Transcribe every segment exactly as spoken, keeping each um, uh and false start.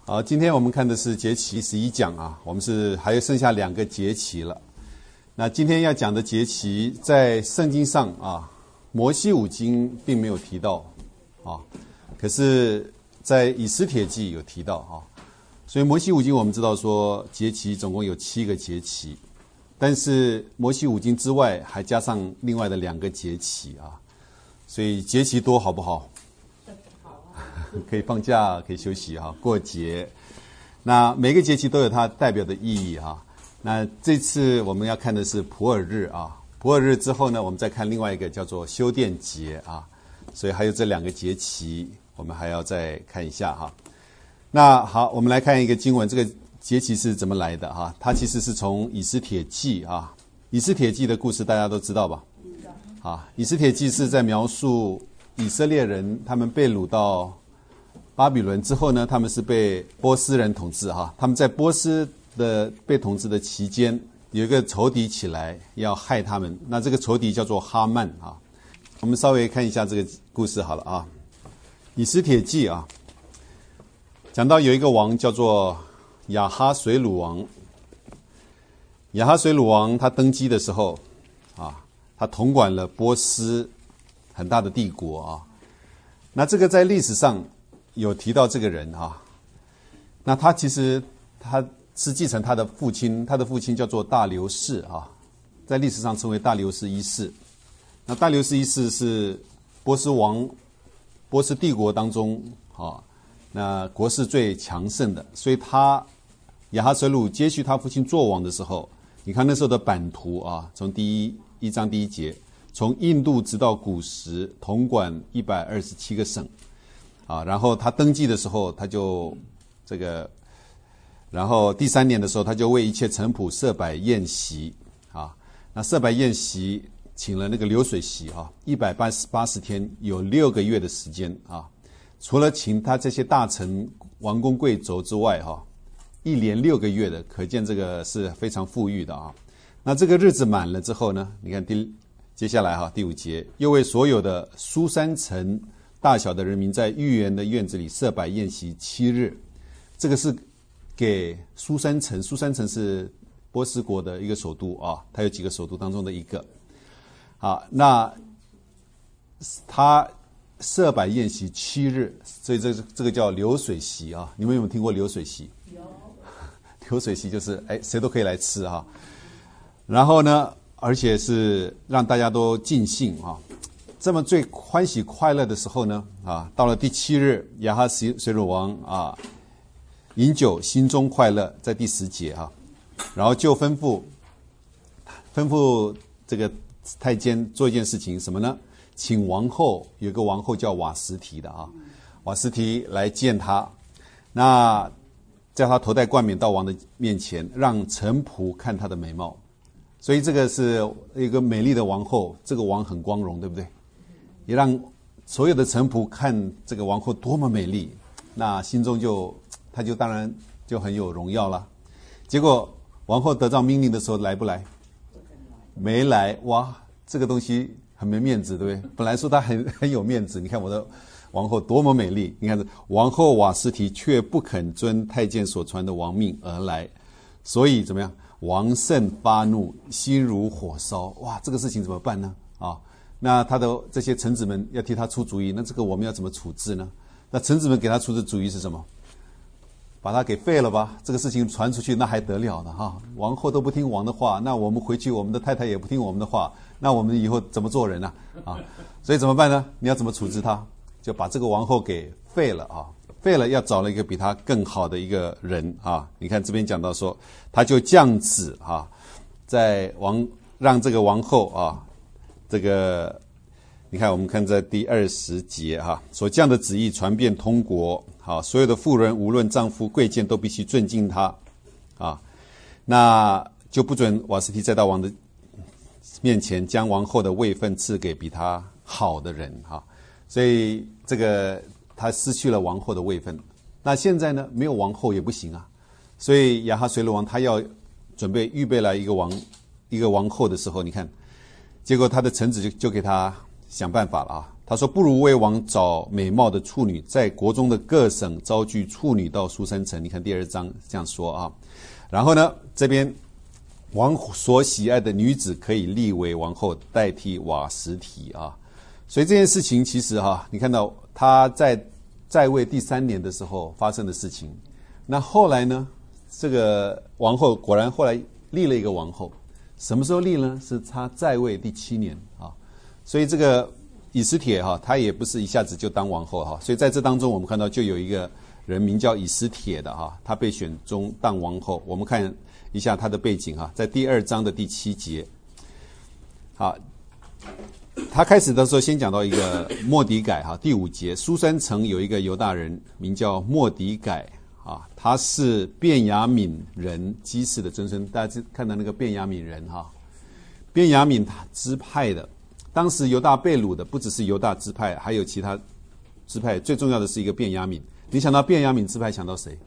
好，今天我们看的是节期十一讲啊，我们是还有剩下两个节期了。那今天要讲的节期在圣经上啊，摩西五经并没有提到啊，可是在以斯帖记有提到啊。所以摩西五经我们知道说节期总共有七个节期，但是摩西五经之外还加上另外的两个节期啊，所以节期多好不好？可以放假，可以休息哈，过节。那每个节期都有它代表的意义哈。那这次我们要看的是普尔日啊，普尔日之后呢，我们再看另外一个叫做修殿节啊。所以还有这两个节期，我们还要再看一下哈。那好，我们来看一个经文，这个节期是怎么来的哈？它其实是从以斯帖记啊，以斯帖记的故事大家都知道吧？啊，以斯帖记是在描述以色列人他们被掳到巴比伦之后呢，他们是被波斯人统治哈。他们在波斯的被统治的期间，有一个仇敌起来要害他们，那这个仇敌叫做哈曼啊。我们稍微看一下这个故事好了啊。以斯帖记啊，讲到有一个王叫做亚哈随鲁王。亚哈随鲁王他登基的时候啊，他统管了波斯很大的帝国啊。那这个在历史上有提到这个人啊，那他其实他是继承他的父亲，他的父亲叫做大流士啊，在历史上称为大流士一世。那大流士一世是波斯王、波斯帝国当中啊，那国势最强盛的，所以他亚哈随鲁接续他父亲做王的时候，你看那时候的版图啊，从第一一章第一节，从印度直到古时，统管一百二十七个省。啊，然后他登基的时候，他就这个，然后第三年的时候，他就为一切臣仆设摆宴席啊。那设摆宴席，请了那个流水席啊，一百八十八十天，有六个月的时间啊。除了请他这些大臣、王公贵族之外，哈、啊，一连六个月的，可见这个是非常富裕的啊。那这个日子满了之后呢，你看第接下来哈、啊、第五节，又为所有的书珊城大小的人民在御园的院子里设摆宴席七日，这个是给书珊城，书珊城是波斯国的一个首都啊，它有几个首都当中的一个。好，那他设摆宴席七日，所以这这个叫流水席啊。你们有没有听过流水席？有。流水席就是哎，谁都可以来吃啊。然后呢，而且是让大家都尽兴啊。这么最欢喜快乐的时候呢，啊，到了第七日，亚哈随鲁王啊，饮酒，心中快乐，在第十节哈、啊，然后就吩咐吩咐这个太监做一件事情，什么呢？请王后，有个王后叫瓦实提的啊，瓦实提来见他，那叫他头戴冠冕到王的面前，让臣仆看他的美貌，所以这个是一个美丽的王后，这个王很光荣，对不对？也让所有的臣仆看这个王后多么美丽，那心中就他就当然就很有荣耀了。结果王后得到命令的时候来不来？没来。哇，这个东西很没面子，对不对？本来说他很很有面子，你看我的王后多么美丽，你看王后瓦实提却不肯遵太监所传的王命而来，所以怎么样？王甚发怒，心如火烧。哇，这个事情怎么办呢？啊！那他的这些臣子们要替他出主意，那这个我们要怎么处置呢？那臣子们给他出的主意是什么？把他给废了吧，这个事情传出去那还得了呢哈！王后都不听王的话，那我们回去我们的太太也不听我们的话，那我们以后怎么做人呢？啊，所以怎么办呢？你要怎么处置他？就把这个王后给废了啊！废了要找了一个比他更好的一个人啊！你看这边讲到说，他就降旨啊，在王让这个王后啊。这个，你看，我们看在第二十节哈，所降的旨意传遍通国，好，所有的妇人无论丈夫贵贱都必须尊敬他，啊，那就不准瓦实提再到王的面前将王后的位分赐给比他好的人哈，所以这个他失去了王后的位分。那现在呢，没有王后也不行啊，所以亚哈随鲁王他要准备预备来一个王一个王后的时候，你看。结果他的臣子就就给他想办法了啊！ 他说不如为王找美貌的处女，在国中的各省招聚处女到书珊城。你看第二章这样说啊。然后呢，这边王所喜爱的女子可以立为王后，代替瓦实提啊。所以这件事情其实哈、啊，你看到他在在位第三年的时候发生的事情。那后来呢，这个王后果然后来立了一个王后，什么时候立呢？是他在位第七年啊。所以这个以斯帖哈，他也不是一下子就当王后哈。所以在这当中，我们看到就有一个人名叫以斯帖的哈，他被选中当王后。我们看一下他的背景哈，在第二章的第七节。好，他开始的时候先讲到一个末底改哈，第五节，书珊城有一个犹大人名叫末底改啊，他是便雅悯人基士的曾孙。大家看到那个便雅悯人哈，便雅悯支派的，当时犹大被掳的不只是犹大支派，还有其他支派，最重要的是一个便雅悯。你想到便雅悯支派，想到谁？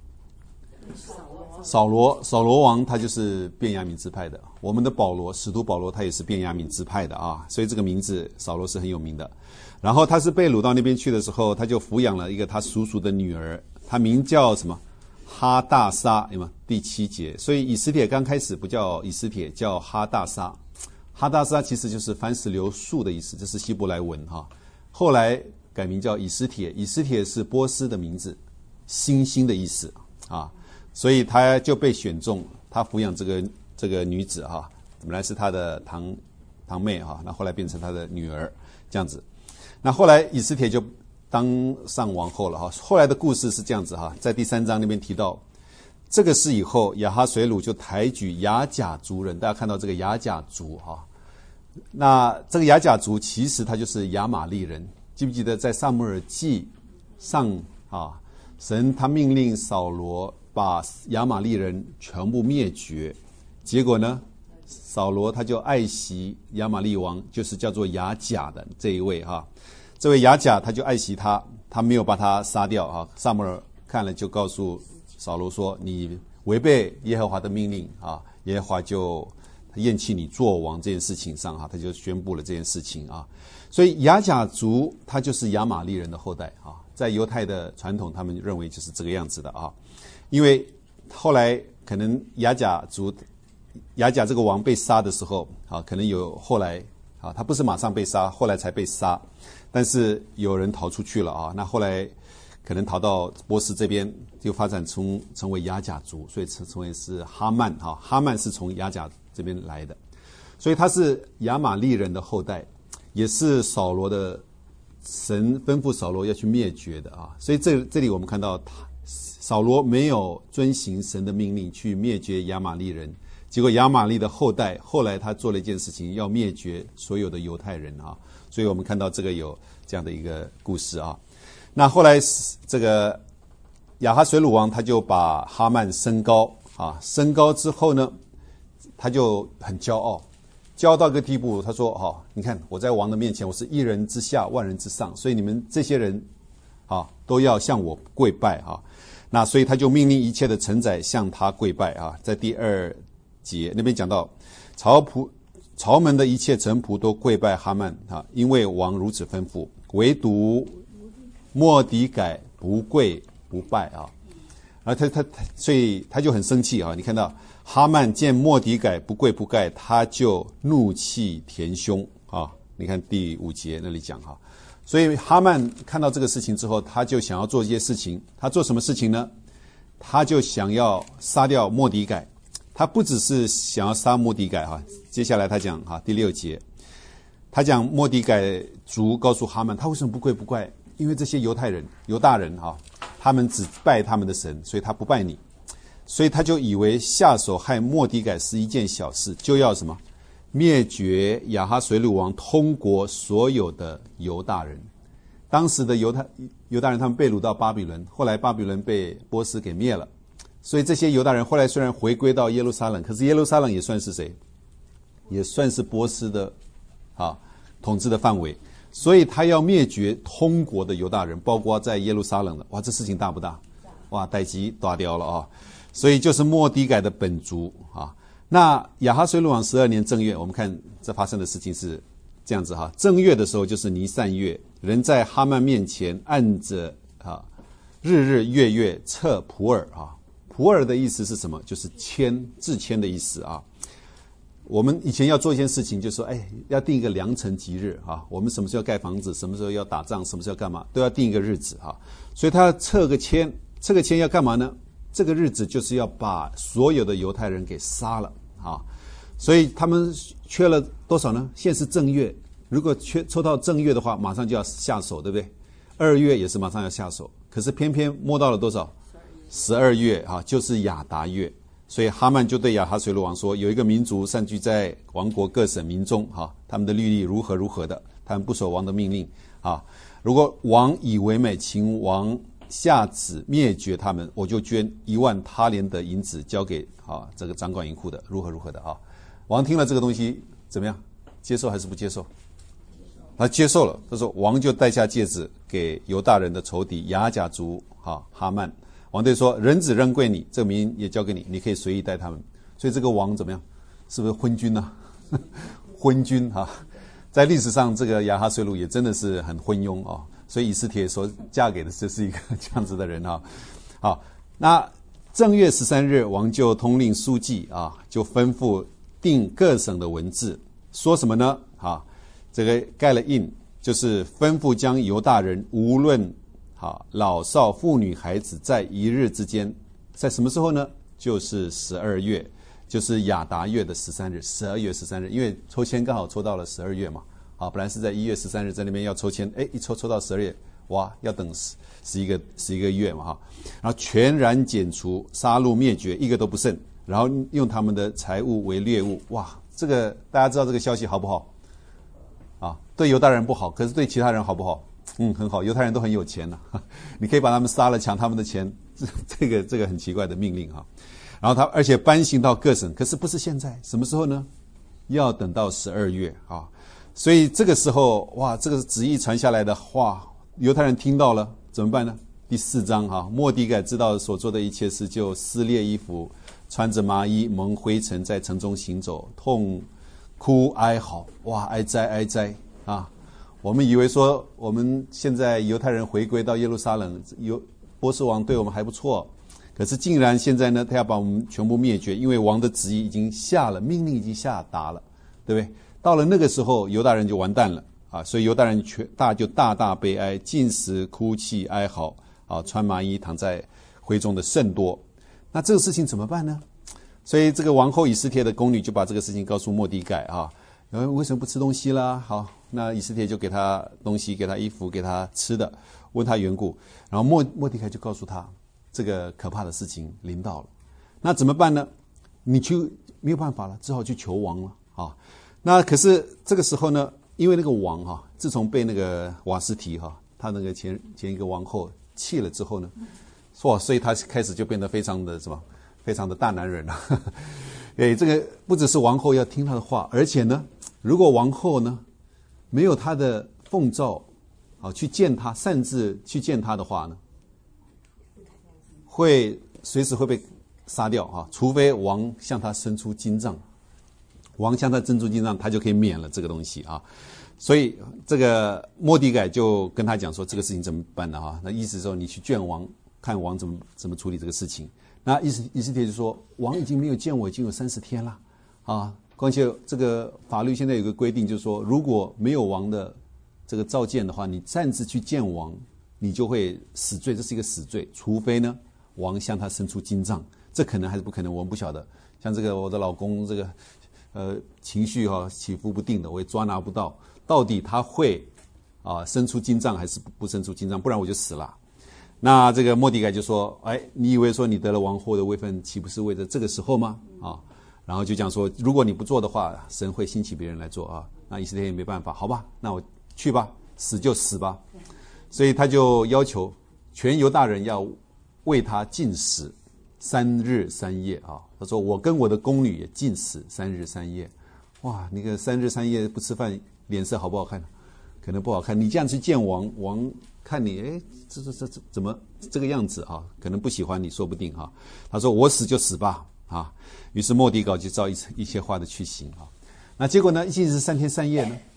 扫罗，扫罗王他就是便雅悯支派的。我们的保罗，使徒保罗他也是便雅悯支派的啊，所以这个名字扫罗是很有名的。然后他是被掳到那边去的时候，他就抚养了一个他叔叔的女儿，他名叫什么？哈大沙，有没有？第七节。所以以斯帖刚开始不叫以斯帖，叫哈大沙。哈大沙其实就是番石榴树的意思，这是希伯来文哈。后来改名叫以斯帖，以斯帖是波斯的名字，星星的意思啊。所以他就被选中，他抚养这个这个女子哈，本来是他的堂堂妹哈，那后来变成他的女儿这样子。那后来以斯帖就当上王后了哈。后来的故事是这样子哈，在第三章那边提到，这个事以后，亚哈随鲁就抬举亚甲族人。大家看到这个亚甲族哈，那这个亚甲族其实他就是亚玛利人。记不记得在撒母耳记上啊，神他命令扫罗把亚玛利人全部灭绝，结果呢，扫罗他就爱惜亚玛利王，就是叫做亚甲的这一位哈。这位亚甲他就爱惜他，他没有把他杀掉啊。撒母耳看了就告诉扫罗说：“你违背耶和华的命令啊，耶和华就厌弃你做王这件事情上哈，他就宣布了这件事情啊。所以亚甲族他就是亚玛利人的后代啊，在犹太的传统，他们认为就是这个样子的啊。因为后来可能亚甲族亚甲这个王被杀的时候啊，可能有后来啊，他不是马上被杀，后来才被杀，但是有人逃出去了啊。那后来可能逃到波斯这边，就发展成成为亚甲族，所以成成为是哈曼哈。哈曼是从亚甲这边来的，所以他是亚玛利人的后代，也是扫罗的神吩咐扫罗要去灭绝的啊。所以这这里我们看到他。扫罗没有遵行神的命令去灭绝亚玛利人，结果亚玛利的后代后来他做了一件事情，要灭绝所有的犹太人啊。所以我们看到这个有这样的一个故事啊。那后来这个亚哈随鲁王他就把哈曼升高啊，升高之后呢，他就很骄傲，骄傲到一个地步，他说：“哈，你看我在王的面前，我是一人之下，万人之上，所以你们这些人啊都要向我跪拜啊。”那所以他就命令一切的臣宰向他跪拜啊，在第二节那边讲到，朝仆朝门的一切臣仆都跪拜哈曼啊，因为王如此吩咐，唯独末底改不跪不拜啊。然后他他他，所以他就很生气啊。你看到哈曼见末底改不跪不拜，他就怒气填胸啊。你看第五节那里讲哈。所以哈曼看到这个事情之后，他就想要做一些事情。他做什么事情呢？他就想要杀掉末底改。他不只是想要杀末底改哈，接下来他讲哈第六节，他讲末底改族告诉哈曼，他为什么不跪不拜？因为这些犹太人、犹大人哈，他们只拜他们的神，所以他不拜你。所以他就以为下手害末底改是一件小事，就要什么？灭绝亚哈随鲁王通国所有的犹大人。当时的犹太犹大人他们被掳到巴比伦，后来巴比伦被波斯给灭了，所以这些犹大人后来虽然回归到耶路撒冷，可是耶路撒冷也算是谁？也算是波斯的啊统治的范围，所以他要灭绝通国的犹大人，包括在耶路撒冷的。哇，这事情大不大？哇，代志大条了啊！所以就是末底改的本族啊。那亚哈随鲁王十二年正月，我们看这发生的事情是这样子哈。正月的时候就是尼散月，人在哈曼面前按着啊日日月月测普尔啊。普尔的意思是什么？就是签，制签的意思啊。我们以前要做一件事情，就是说，哎，要定一个良辰吉日啊。我们什么时候盖房子，什么时候要打仗，什么时候要干嘛，都要定一个日子啊。所以他测个签，测个签要干嘛呢？这个日子就是要把所有的犹太人给杀了啊。所以他们缺了多少呢？现在是正月，如果缺抽到正月的话，马上就要下手，对不对？二月也是马上要下手，可是偏偏摸到了多少？十二月啊，就是亚达月。所以哈曼就对亚哈随鲁王说，有一个民族散居在王国各省民中哈，他们的律例如何如何的，他们不守王的命令啊。如果王以为美，请王下旨灭绝他们，我就捐一万他连的银子交给啊这个掌管银库的，如何如何的啊。王听了这个东西怎么样？接受还是不接受？他接受了。他说王就戴下戒指给犹大人的仇敌亚甲族啊哈曼。王对说：“人子仍归你，这个民也交给你，你可以随意带他们。”所以这个王怎么样？是不是昏君呢、啊？昏君啊，在历史上，这个亚哈随鲁也真的是很昏庸啊。所以以斯帖所嫁给的就是一个这样子的人啊。好，那正月十三日，王就通令书记啊，就吩咐定各省的文字，说什么呢？啊，这个盖了印，就是吩咐将犹大人无论。好，老少妇女孩子在一日之间，在什么时候呢？就是十二月，就是亚达月的十三日，十二月十三日，因为抽签刚好抽到了十二月嘛。啊，本来是在一月十三日在那边要抽签，哎，一抽抽到十二月，哇，要等十十一个十一个月嘛哈。然后全然剪除，杀戮灭绝，一个都不剩，然后用他们的财物为猎物。哇，这个大家知道这个消息好不好？啊，对犹大人不好，可是对其他人好不好？嗯，很好，犹太人都很有钱呐、啊，你可以把他们杀了，抢他们的钱，这这个这个很奇怪的命令哈、啊。然后他而且颁行到各省，可是不是现在，什么时候呢？要等到十二月啊。所以这个时候，哇，这个旨意传下来的话，犹太人听到了怎么办呢？第四章哈、啊，末底改知道所做的一切事，就撕裂衣服，穿着麻衣，蒙灰尘，在城中行走，痛哭哀嚎，哇，哀哉哀哉啊！我们以为说我们现在犹太人回归到耶路撒冷，有波斯王对我们还不错，可是竟然现在呢，他要把我们全部灭绝，因为王的旨意已经下了，命令已经下达了，对不对？到了那个时候，犹大人就完蛋了啊！所以犹大人全大就大大悲哀，进食、哭泣、哀嚎啊，穿麻衣躺在灰中的甚多。那这个事情怎么办呢？所以这个王后以斯帖的宫女就把这个事情告诉末底改啊，然后为什么不吃东西啦？好。那以斯帖就给他东西，给他衣服，给他吃的，问他缘故。然后末末底改就告诉他，这个可怕的事情临到了。那怎么办呢？你去没有办法了，只好去求王了啊。那可是这个时候呢，因为那个王哈、啊，自从被那个瓦斯提哈、啊，他那个前前一个王后气了之后呢，哇，所以他开始就变得非常的什么，非常的大男人了。哎，这个不只是王后要听他的话，而且呢，如果王后呢，没有他的奉诏，啊，去见他，擅自去见他的话呢，会随时会被杀掉啊！除非王向他伸出金杖，王向他伸出金杖，他就可以免了这个东西啊。所以这个末底改就跟他讲说，这个事情怎么办呢？哈，那意思说你去见王，看王怎么怎么处理这个事情。那以斯以斯帖就说，王已经没有见我，已经有三十天了啊。况且这个法律现在有个规定，就是说如果没有王的这个召见的话，你擅自去见王，你就会死罪，这是一个死罪。除非呢，王向他伸出金杖，这可能还是不可能，我们不晓得。像这个我的老公这个呃情绪哈、啊、起伏不定的，我也抓拿不到，到底他会啊伸出金杖还是不伸出金杖，不然我就死了。那这个末底改就说，哎，你以为说你得了王后的位分，岂不是为了这个时候吗？啊。然后就讲说，如果你不做的话，神会兴起别人来做啊。那以色列也没办法，好吧，那我去吧，死就死吧。所以他就要求全犹大人要为他禁食三日三夜啊。他说我跟我的宫女也禁食三日三夜。哇，那个三日三夜不吃饭，脸色好不好看？可能不好看。你这样去见王，王看你，哎，这这这这怎么这个样子啊？可能不喜欢你，说不定哈、啊。他说我死就死吧。啊，于是末底改就照一一切话的去行啊。那结果呢？一禁食三天三夜呢，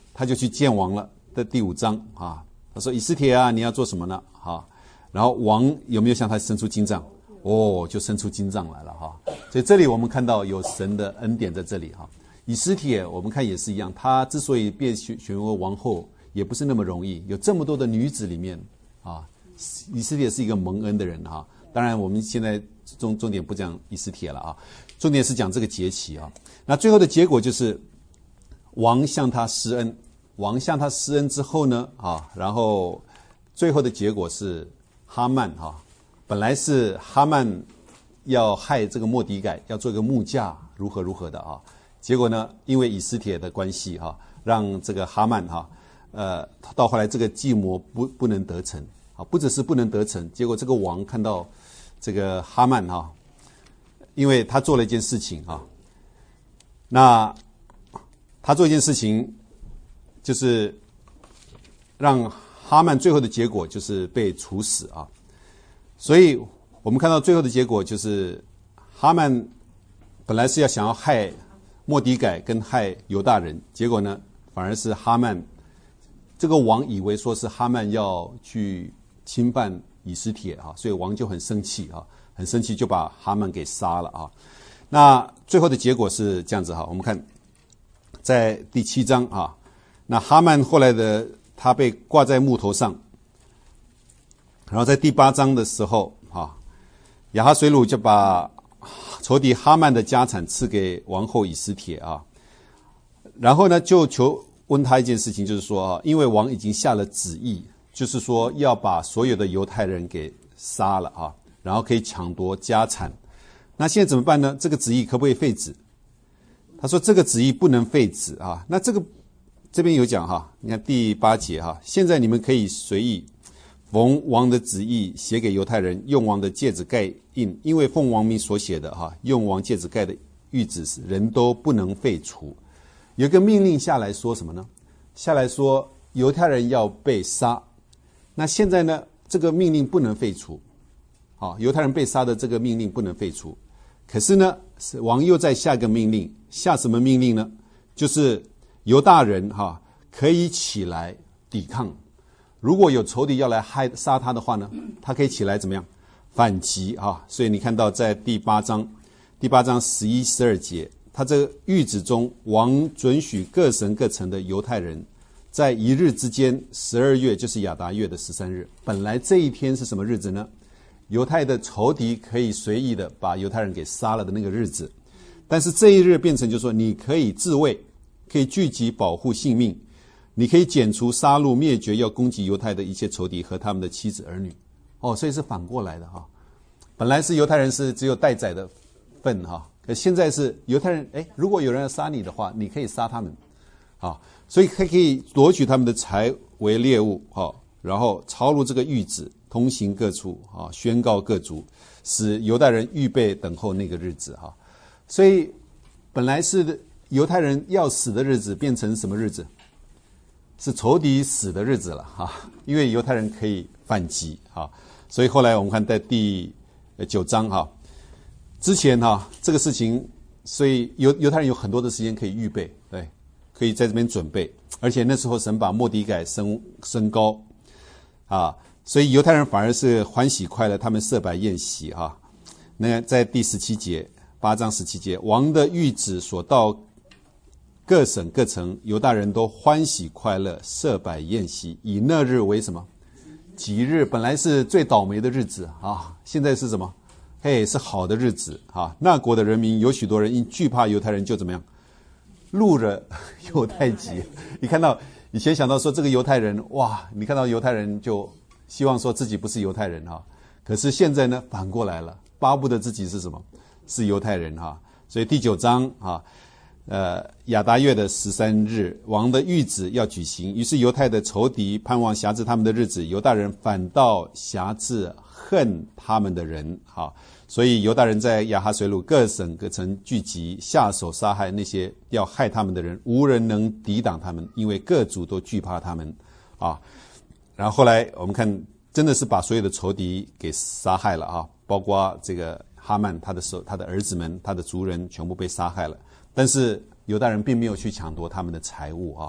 他就去见王了。的第五章啊，他说以斯帖啊，你要做什么呢？啊，然后王有没有向他伸出金杖？哦，就伸出金杖来了哈。所以这里我们看到有神的恩典在这里哈。以斯帖我们看也是一样，他之所以被选选为王后，也不是那么容易。有这么多的女子里面啊，以斯帖是一个蒙恩的人哈。当然我们现在重重点不讲以斯帖了啊，重点是讲这个节期啊。那最后的结果就是王向他施恩。王向他施恩之后呢，啊，然后最后的结果是哈曼啊，本来是哈曼要害这个末底改，要做一个木架，如何如何的啊，结果呢，因为以斯帖的关系哈、啊，让这个哈曼哈、啊，呃，到后来这个计谋不不能得逞啊，不只是不能得逞，结果这个王看到这个哈曼哈、啊，因为他做了一件事情啊，那他做一件事情。就是让哈曼最后的结果就是被处死啊，所以我们看到最后的结果就是哈曼本来是要想要害末底改跟害犹大人，结果呢反而是哈曼这个王以为说是哈曼要去侵犯以斯帖啊，所以王就很生气啊，很生气就把哈曼给杀了啊。那最后的结果是这样子哈，我们看在第七章啊。那哈曼后来的他被挂在木头上，然后在第八章的时候啊，亚哈水鲁就把仇敌哈曼的家产赐给王后以斯帖啊，然后呢就求问他一件事情，就是说啊，因为王已经下了旨意，就是说要把所有的犹太人给杀了啊，然后可以抢夺家产，那现在怎么办呢？这个旨意可不可以废止？他说这个旨意不能废止啊，那这个。这边有讲哈，你看第八节哈，现在你们可以随意奉王的旨意写给犹太人，用王的戒指盖印，因为奉王名所写的哈，用王戒指盖的谕旨人都不能废除。有一个命令下来说什么呢？下来说犹太人要被杀。那现在呢，这个命令不能废除，啊，犹太人被杀的这个命令不能废除。可是呢，王又再下一个命令，下什么命令呢？就是犹大人哈可以起来抵抗，如果有仇敌要来害杀他的话呢，他可以起来怎么样反击啊？所以你看到在第八章，第八章十一、十二节，他这个谕旨中，王准许各省各城的犹太人，在一日之间，十二月就是亚达月的十三日。本来这一天是什么日子呢？犹太的仇敌可以随意的把犹太人给杀了的那个日子，但是这一日变成就是说，你可以自卫。可以聚集保护性命，你可以剪除杀戮灭绝要攻击犹太的一切仇敌和他们的妻子儿女。哦，所以是反过来的哈。本来是犹太人是只有待宰的份哈，可现在是犹太人，哎，如果有人要杀你的话，你可以杀他们啊，所以可以夺取他们的财为猎物哈，然后抄录这个谕旨，通行各处啊，宣告各族，使犹太人预备等候那个日子哈。所以本来是犹太人要死的日子变成什么日子？是仇敌死的日子了哈，因为犹太人可以反击哈，所以后来我们看在第九章哈，之前哈这个事情，所以犹犹太人有很多的时间可以预备，对，可以在这边准备，而且那时候神把末底改升升高啊，所以犹太人反而是欢喜快乐，他们设摆宴席哈。那在第十七节，八章十七节，王的谕旨所到各省各城，犹大人都欢喜快乐，设摆宴席，以那日为什么？吉日。本来是最倒霉的日子啊，现在是什么？嘿，是好的日子啊。那国的人民有许多人因惧怕犹太人，就怎么样？入了犹太籍。你看到以前想到说这个犹太人，哇，你看到犹太人就希望说自己不是犹太人啊。可是现在呢，反过来了，巴不得自己是什么？是犹太人哈。所以第九章啊。呃，亚达月的十三日，王的谕旨要举行，于是犹太的仇敌盼望辖制他们的日子，犹大人反倒辖制恨他们的人，哈，所以犹大人在亚哈水鲁各省各城聚集，下手杀害那些要害他们的人，无人能抵挡他们，因为各族都惧怕他们，啊，然后后来我们看，真的是把所有的仇敌给杀害了啊，包括这个哈曼他的手、他的儿子们、他的族人全部被杀害了。但是犹大人并没有去抢夺他们的财物啊，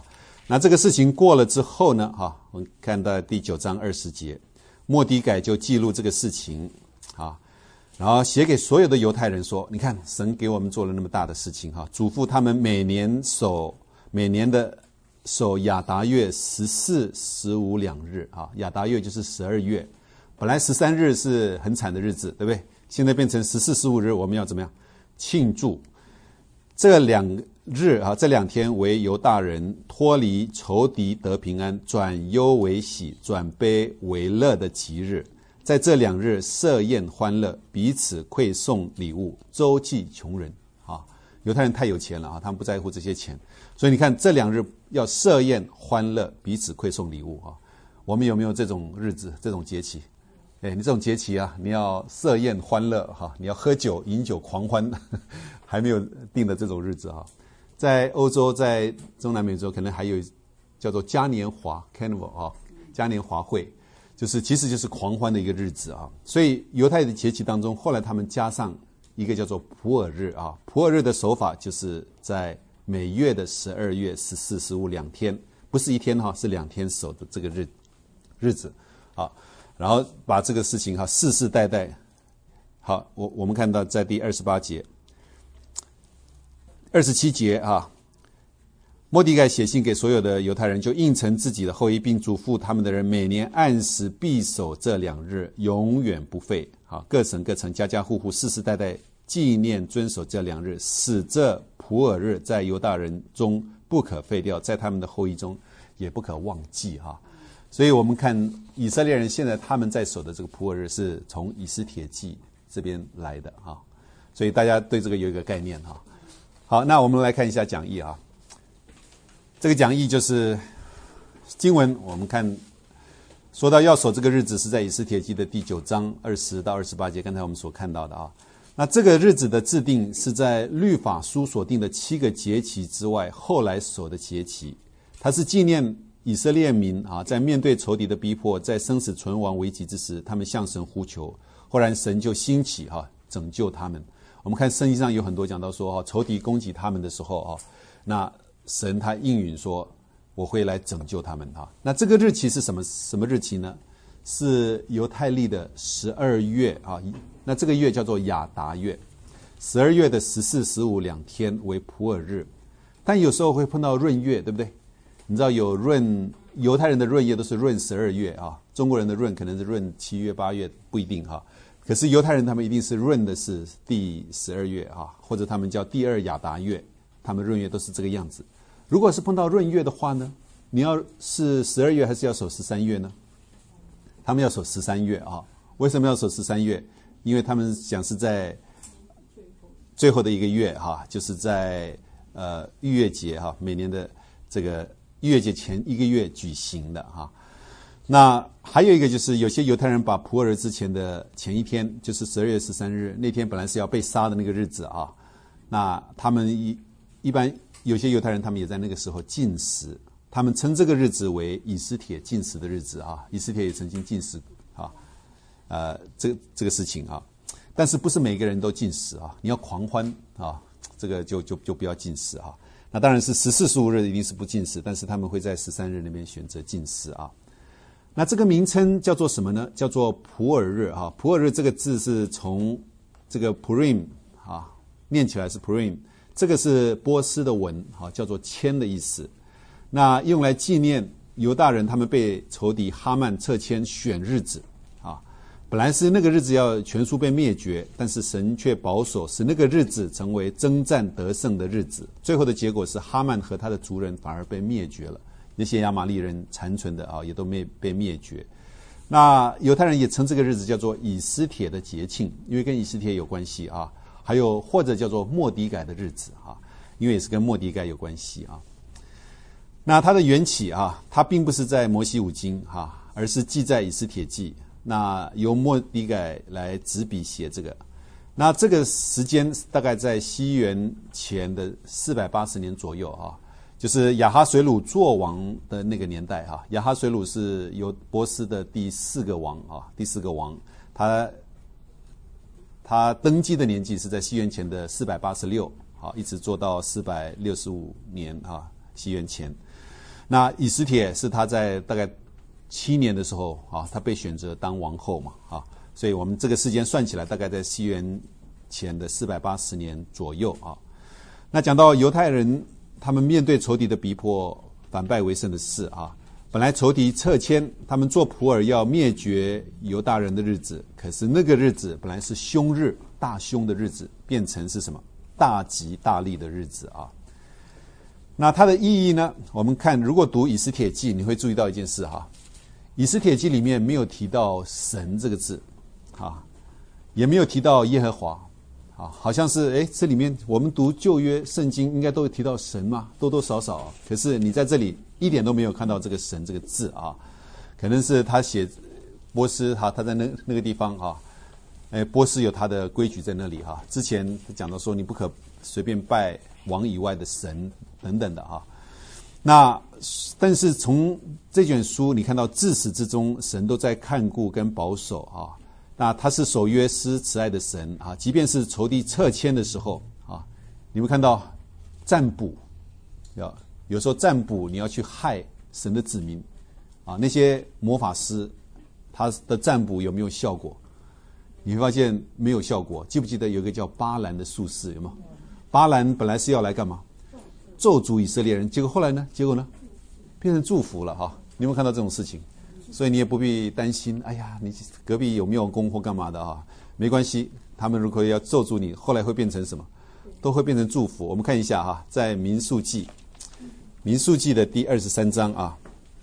那这个事情过了之后呢，哈，我们看到第九章二十节，末底改就记录这个事情，啊，然后写给所有的犹太人说，你看神给我们做了那么大的事情，哈，嘱咐他们每年守每年的守亚达月十四、十五两日，啊，亚达月就是十二月，本来十三日是很惨的日子，对不对？现在变成十四、十五日，我们要怎么样庆祝？这两日啊，这两天为犹大人脱离仇敌得平安，转忧为喜，转悲为乐的吉日。在这两日设宴欢乐，彼此馈送礼物，周济穷人。啊，犹太人太有钱了啊，他们不在乎这些钱，所以你看这两日要设宴欢乐，彼此馈送礼物啊。我们有没有这种日子、这种节期？哎，你这种节期啊，你要设宴欢乐哈，你要喝酒、饮酒狂欢，还没有定的这种日子哈。在欧洲，在中南美洲，可能还有叫做嘉年华 （Carnival） 啊，嘉年华会，就是其实就是狂欢的一个日子啊。所以犹太的节期当中，后来他们加上一个叫做普尔日啊。普尔日的守法就是在每月的十二月十四、十五两天，不是一天哈，是两天守的这个日日子啊。然后把这个事情哈世世代代，好，我我们看到在第二十八节、二十七节啊，末底改写信给所有的犹太人，就应承自己的后裔，并嘱咐他们的人，每年按时必守这两日，永远不废。好，各省各城、家家户户、世世代代纪念遵守这两日，使这普尔日在犹大人中不可废掉，在他们的后裔中也不可忘记哈。所以我们看以色列人现在他们在守的这个普尔日是从以斯帖记这边来的哈，所以大家对这个有一个概念哈。好，那我们来看一下讲义啊。这个讲义就是经文，我们看说到要守这个日子是在以斯帖记的第九章二十到二十八节，刚才我们所看到的啊。那这个日子的制定是在律法书所定的七个节期之外，后来守的节期，它是纪念以色列民啊，在面对仇敌的逼迫，在生死存亡危急之时，他们向神呼求，忽然神就兴起哈、啊，拯救他们。我们看圣经上有很多讲到说哈、啊，仇敌攻击他们的时候啊，那神他应允说我会来拯救他们哈、啊。那这个日期是什么什么日期呢？是犹太历的十二月啊，那这个月叫做亚达月，十二月的十四、十五两天为普尔日，但有时候会碰到闰月，对不对？你知道有闰，犹太人的闰月都是闰十二月啊，中国人的闰可能是闰七月、八月，不一定哈。可是犹太人他们一定是闰的是第十二月啊，或者他们叫第二亚达月，他们闰月都是这个样子。如果是碰到闰月的话呢，你要是十二月还是要守十三月呢？他们要守十三月啊。为什么要守十三月？因为他们讲是在最后的一个月哈，就是在呃逾越节哈，每年的这个逾越节前一个月举行的哈。那还有一个就是有些犹太人把普尔之前的前一天，就是十二月十三日那天本来是要被杀的那个日子啊，那他们一一般有些犹太人他们也在那个时候禁食，他们称这个日子为以斯帖禁食的日子啊。以斯帖也曾经禁食啊，呃，这这个事情啊，但是不是每个人都禁食啊？你要狂欢啊，这个就就就不要禁食啊。那当然是十四、十五日一定是不禁食，但是他们会在十三日那边选择禁食啊。那这个名称叫做什么呢？叫做普尔日啊。普尔日这个字是从这个 Purim 啊，念起来是 Purim， 这个是波斯的文啊，叫做签的意思。那用来纪念犹大人他们被仇敌哈曼撤迁选日子啊。本来是那个日子要全数被灭绝，但是神却保守，使那个日子成为征战得胜的日子。最后的结果是哈曼和他的族人反而被灭绝了，那些亚玛力人残存的啊，也都没被灭绝。那犹太人也称这个日子叫做以斯帖的节庆，因为跟以斯帖有关系啊。还有或者叫做末底改的日子啊，因为也是跟末底改有关系啊。那它的缘起啊，它并不是在摩西五经啊，而是记在以斯帖记。那由末底改来执笔写这个。那这个时间大概在西元前的四百八十年左右啊。就是亚哈水鲁做王的那个年代哈，亚哈水鲁是由波斯的第四个王啊，第四个王，他他登基的年纪是在西元前的四百八十六，好，一直做到四百六十五年啊，西元前。 那以斯帖是他在大概七年的时候啊，他被选择当王后嘛啊，所以我们这个时间算起来，大概在西元前的四百八十年左右啊。那讲到犹太人，他们面对仇敌的逼迫，反败为胜的事啊。本来仇敌撤迁，他们做普珥要灭绝犹大人的日子，可是那个日子本来是凶日，大凶的日子，变成是什么？大吉大利的日子啊。那它的意义呢？我们看，如果读以斯帖记，你会注意到一件事哈，以斯帖记里面没有提到神这个字啊，也没有提到耶和华啊，好像是诶，这里面我们读旧约圣经应该都会提到神嘛，多多少少啊，可是你在这里一点都没有看到这个神这个字啊，可能是他写波斯哈，他在那那个地方啊，哎，波斯有他的规矩在那里哈。之前讲到说你不可随便拜王以外的神等等的哈。那但是从这卷书你看到自始至终神都在看顾跟保守啊。那他是守约施慈爱的神啊，即便是仇敌撤迁的时候啊，你会看到占卜，要有时候占卜你要去害神的子民啊，那些魔法师他的占卜有没有效果？你会发现没有效果。记不记得有一个叫巴兰的术士？有没有？巴兰本来是要来干嘛？咒诅以色列人，结果后来呢？结果呢？变成祝福了哈！你有没有看到这种事情？所以你也不必担心，哎呀，你隔壁有没有功或干嘛的啊？没关系，他们如果要咒诅你，后来会变成什么？都会变成祝福。我们看一下哈，在民数记，民数记的第二十三章啊，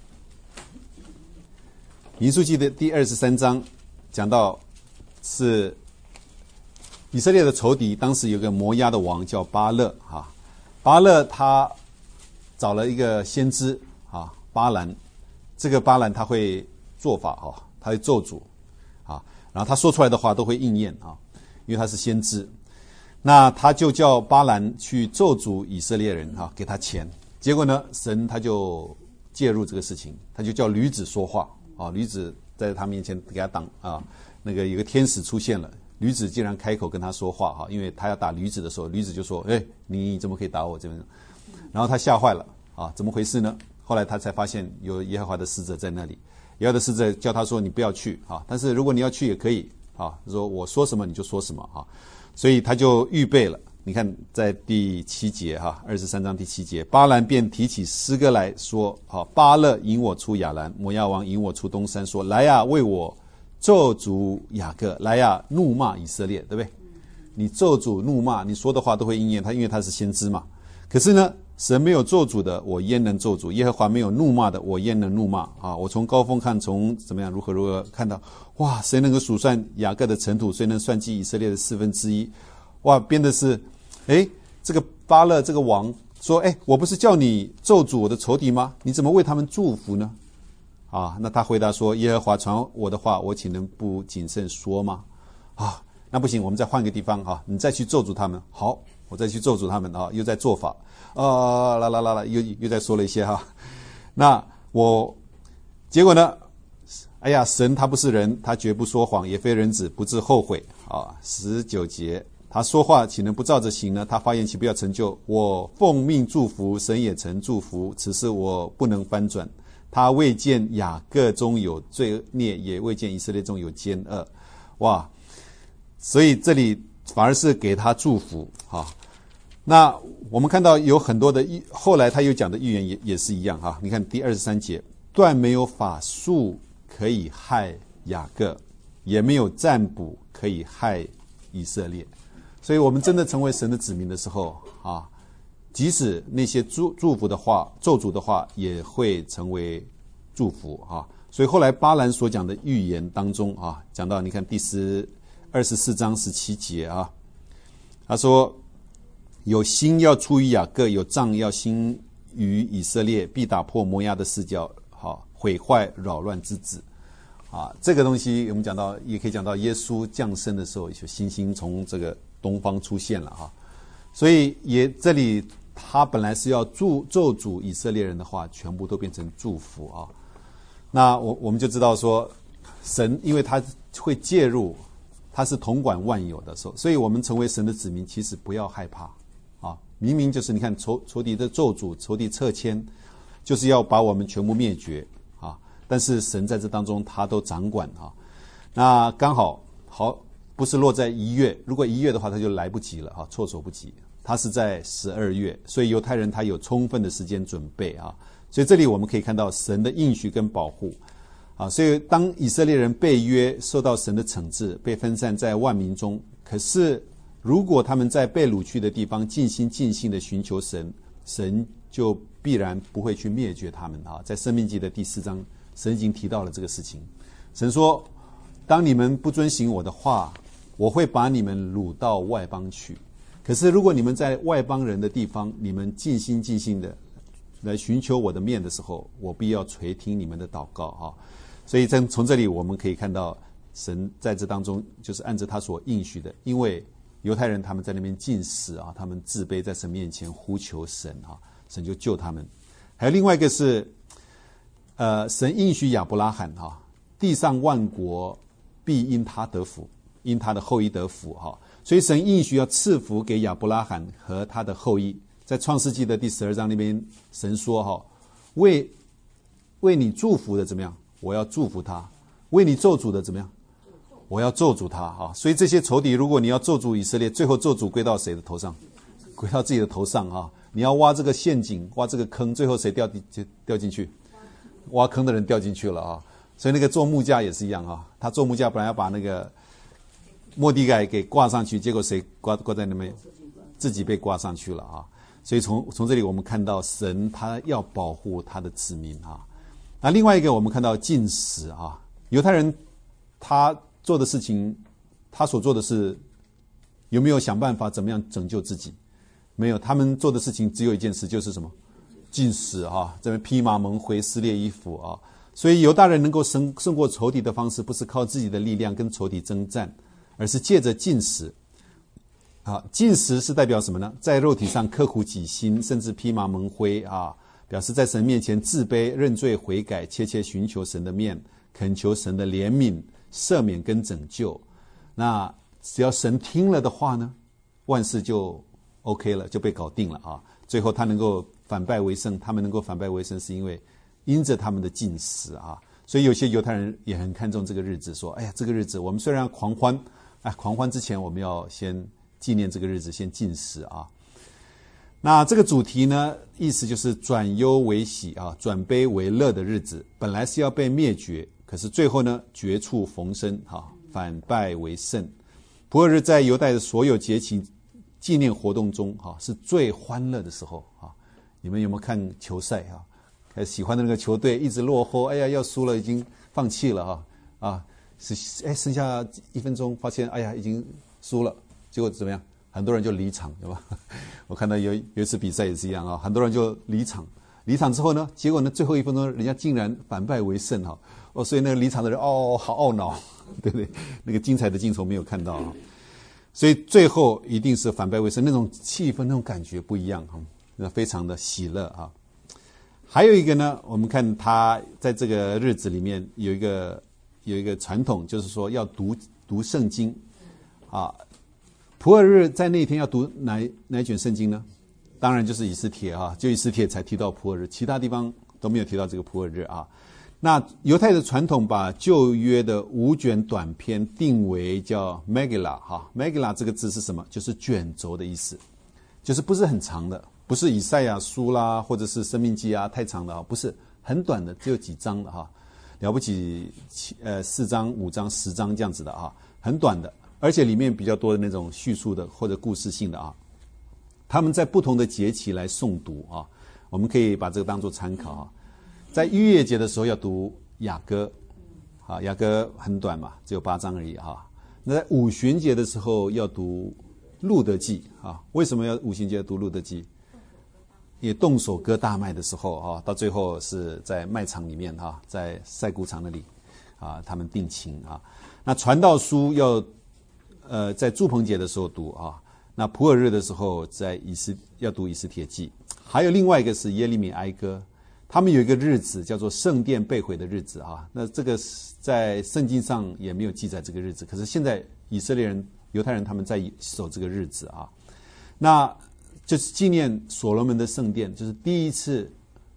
民数记的第二十三章讲到是以色列的仇敌，当时有个摩押的王叫巴勒啊，巴勒他找了一个先知啊，巴兰。这个巴兰他会做法啊，他会咒诅啊，然后他说出来的话都会应验啊，因为他是先知。那他就叫巴兰去咒诅以色列人啊，给他钱。结果呢，神他就介入这个事情，他就叫驴子说话啊，驴子在他面前给他挡啊，那个有个天使出现了，驴子竟然开口跟他说话哈，因为他要打驴子的时候，驴子就说：“哎，你怎么可以打我这边？”然后他吓坏了啊，怎么回事呢？后来他才发现有耶和华的使者在那里，耶和华的使者叫他说：“你不要去啊，但是如果你要去也可以啊。”说我说什么你就说什么啊，所以他就预备了。你看在第七节哈，二十三章第七节，巴兰便提起诗歌来说：“好，巴勒引我出亚兰，摩押王引我出东山，说：来呀，为我咒诅雅各，来呀，怒骂以色列，对不对？你咒诅怒骂，你说的话都会应验。他因为他是先知嘛。可是呢？”神没有咒诅的，我焉能咒诅？耶和华没有怒骂的，我焉能怒骂？啊！我从高峰看，从怎么样如何如何看到，哇！谁能够数算雅各的尘土？谁能算计以色列的四分之一？哇！编的是，哎，这个巴勒这个王说，哎，我不是叫你咒诅我的仇敌吗？你怎么为他们祝福呢？啊！那他回答说，耶和华传我的话，我岂能不谨慎说吗？啊！那不行，我们再换个地方哈、啊，你再去咒诅他们。好，我再去咒诅他们啊，又在做法。啊，啦啦啦啦，又又再说了一些哈。那我结果呢？哎呀，神他不是人，他绝不说谎，也非人子，不致后悔啊。十九节，他说话岂能不照着行呢？他发言岂不要成就？我奉命祝福，神也曾祝福，此事我不能翻转。他未见雅各中有罪孽，也未见以色列中有奸恶。哇！所以这里反而是给他祝福哈。那我们看到有很多的后来他又讲的预言也也是一样哈。你看第二十三节，断没有法术可以害雅各，也没有占卜可以害以色列。所以我们真的成为神的子民的时候啊，即使那些祝祝福的话、咒诅的话，也会成为祝福啊。所以后来巴兰所讲的预言当中啊，讲到你看第十二十四章十七节啊，他说。有星要出于雅各，有杖要兴于以色列，必打破摩押的四角，好毁坏扰乱之子。啊，这个东西我们讲到，也可以讲到耶稣降生的时候，有星星从这个东方出现了啊。所以也这里他本来是要咒咒诅以色列人的话，全部都变成祝福啊。那我我们就知道说，神因为他会介入，他是统管万有的时候，所以我们成为神的子民，其实不要害怕。明明就是你看仇仇敌的咒诅，仇敌撤迁， 就是要把我们全部灭绝啊。但是神在这当中他都掌管啊。那刚好好不是落在一月，如果一月的话他就来不及了啊，措手不及。他是在十二月，所以犹太人他有充分的时间准备啊。所以这里我们可以看到神的应许跟保护啊。所以当以色列人被约，受到神的惩治，被分散在万民中，可是如果他们在被掳去的地方尽心尽性的寻求神，神就必然不会去灭绝他们啊。在申命记的第四章，神已经提到了这个事情。神说，当你们不遵行我的话，我会把你们掳到外邦去。可是如果你们在外邦人的地方，你们尽心尽心的来寻求我的面的时候，我必要垂听你们的祷告啊。所以从这里我们可以看到，神在这当中就是按照他所应许的，因为犹太人他们在那边禁食啊，他们自卑在神面前呼求神啊，神就救他们。还有另外一个是，呃，神应许亚伯拉罕哈，地上万国必因他得福，因他的后裔得福哈。所以神应许要赐福给亚伯拉罕和他的后裔。在创世纪的第十二章那边，神说哈，为为你祝福的怎么样？我要祝福他；为你咒诅的怎么样？我要咒诅他哈。所以这些仇敌，如果你要咒诅以色列，最后咒诅归到谁的头上？归到自己的头上啊！你要挖这个陷阱，挖这个坑，最后谁掉就掉进去？挖坑的人掉进去了啊！所以那个做木架也是一样啊，他做木架本来要把那个末底改给挂上去，结果谁挂挂在那边？自己被挂上去了啊！所以从从这里我们看到神他要保护他的子民啊。那另外一个我们看到禁食啊，犹太人他做的事情，他所做的是有没有想办法怎么样拯救自己？没有，他们做的事情只有一件事，就是什么？禁食啊，这边披麻蒙灰，撕裂衣服啊。所以犹大人能够胜胜过仇敌的方式，不是靠自己的力量跟仇敌征战，而是借着禁食。啊，禁食是代表什么呢？在肉体上刻苦己心，甚至披麻蒙灰啊，表示在神面前自卑、认罪、悔改，切切寻求神的面，恳求神的怜悯、赦免跟拯救。那只要神听了的话呢，万事就 OK 了，就被搞定了啊。最后他能够反败为胜，他们能够反败为胜，是因为因着他们的禁食啊。所以有些犹太人也很看重这个日子，说：“哎呀，这个日子我们虽然要狂欢，哎，狂欢之前我们要先纪念这个日子，先禁食啊。”那这个主题呢，意思就是转忧为喜啊，转悲为乐的日子，本来是要被灭绝，可是最后呢，绝处逢生啊，反败为胜。普珥日在犹太的所有节期纪念活动中啊，是最欢乐的时候啊。你们有没有看球赛啊？喜欢的那个球队一直落后，哎呀，要输了，已经放弃了啊啊！是哎，剩下一分钟，发现哎呀，已经输了，结果怎么样？很多人就离场，对吧？我看到有有一次比赛也是一样啊，很多人就离场。离场之后呢，结果呢，最后一分钟人家竟然反败为胜哈！哦，所以那个离场的人哦，好懊恼，对不对？那个精彩的镜头没有看到啊。所以最后一定是反败为胜，那种气氛、那种感觉不一样哈，那非常的喜乐啊。还有一个呢，我们看他在这个日子里面有一个有一个传统，就是说要读读圣经啊。普珥日在那一天要读哪哪一卷圣经呢？当然就是以斯帖啊，就以斯帖才提到普珥日，其他地方都没有提到这个普珥日啊。那犹太的传统把旧约的五卷短篇定为叫 Megillah 哈 ，Megillah 这个字是什么？就是卷轴的意思，就是不是很长的。不是以赛亚书啦，或者是生命记啊，太长了啊，不是很短的，只有几章的哈，了不起呃四章、五章、十章这样子的啊，很短的，而且里面比较多的那种叙述的或者故事性的啊。他们在不同的节期来诵读啊，我们可以把这个当作参考啊。在逾越节的时候要读雅歌，啊，雅歌很短嘛，只有八章而已哈。那在五旬节的时候要读路德记啊，为什么要五旬节读路德记？也动手割大麦的时候啊，到最后是在麦场里面哈，在晒谷场那里啊，他们定情啊。那传道书要呃在住棚节的时候读啊，那普珥日的时候在以斯要读以斯帖记。还有另外一个是耶利米哀歌，他们有一个日子叫做圣殿被毁的日子啊。那这个在圣经上也没有记载这个日子，可是现在以色列人、犹太人他们在守这个日子啊。那就是纪念所罗门的圣殿，就是第一次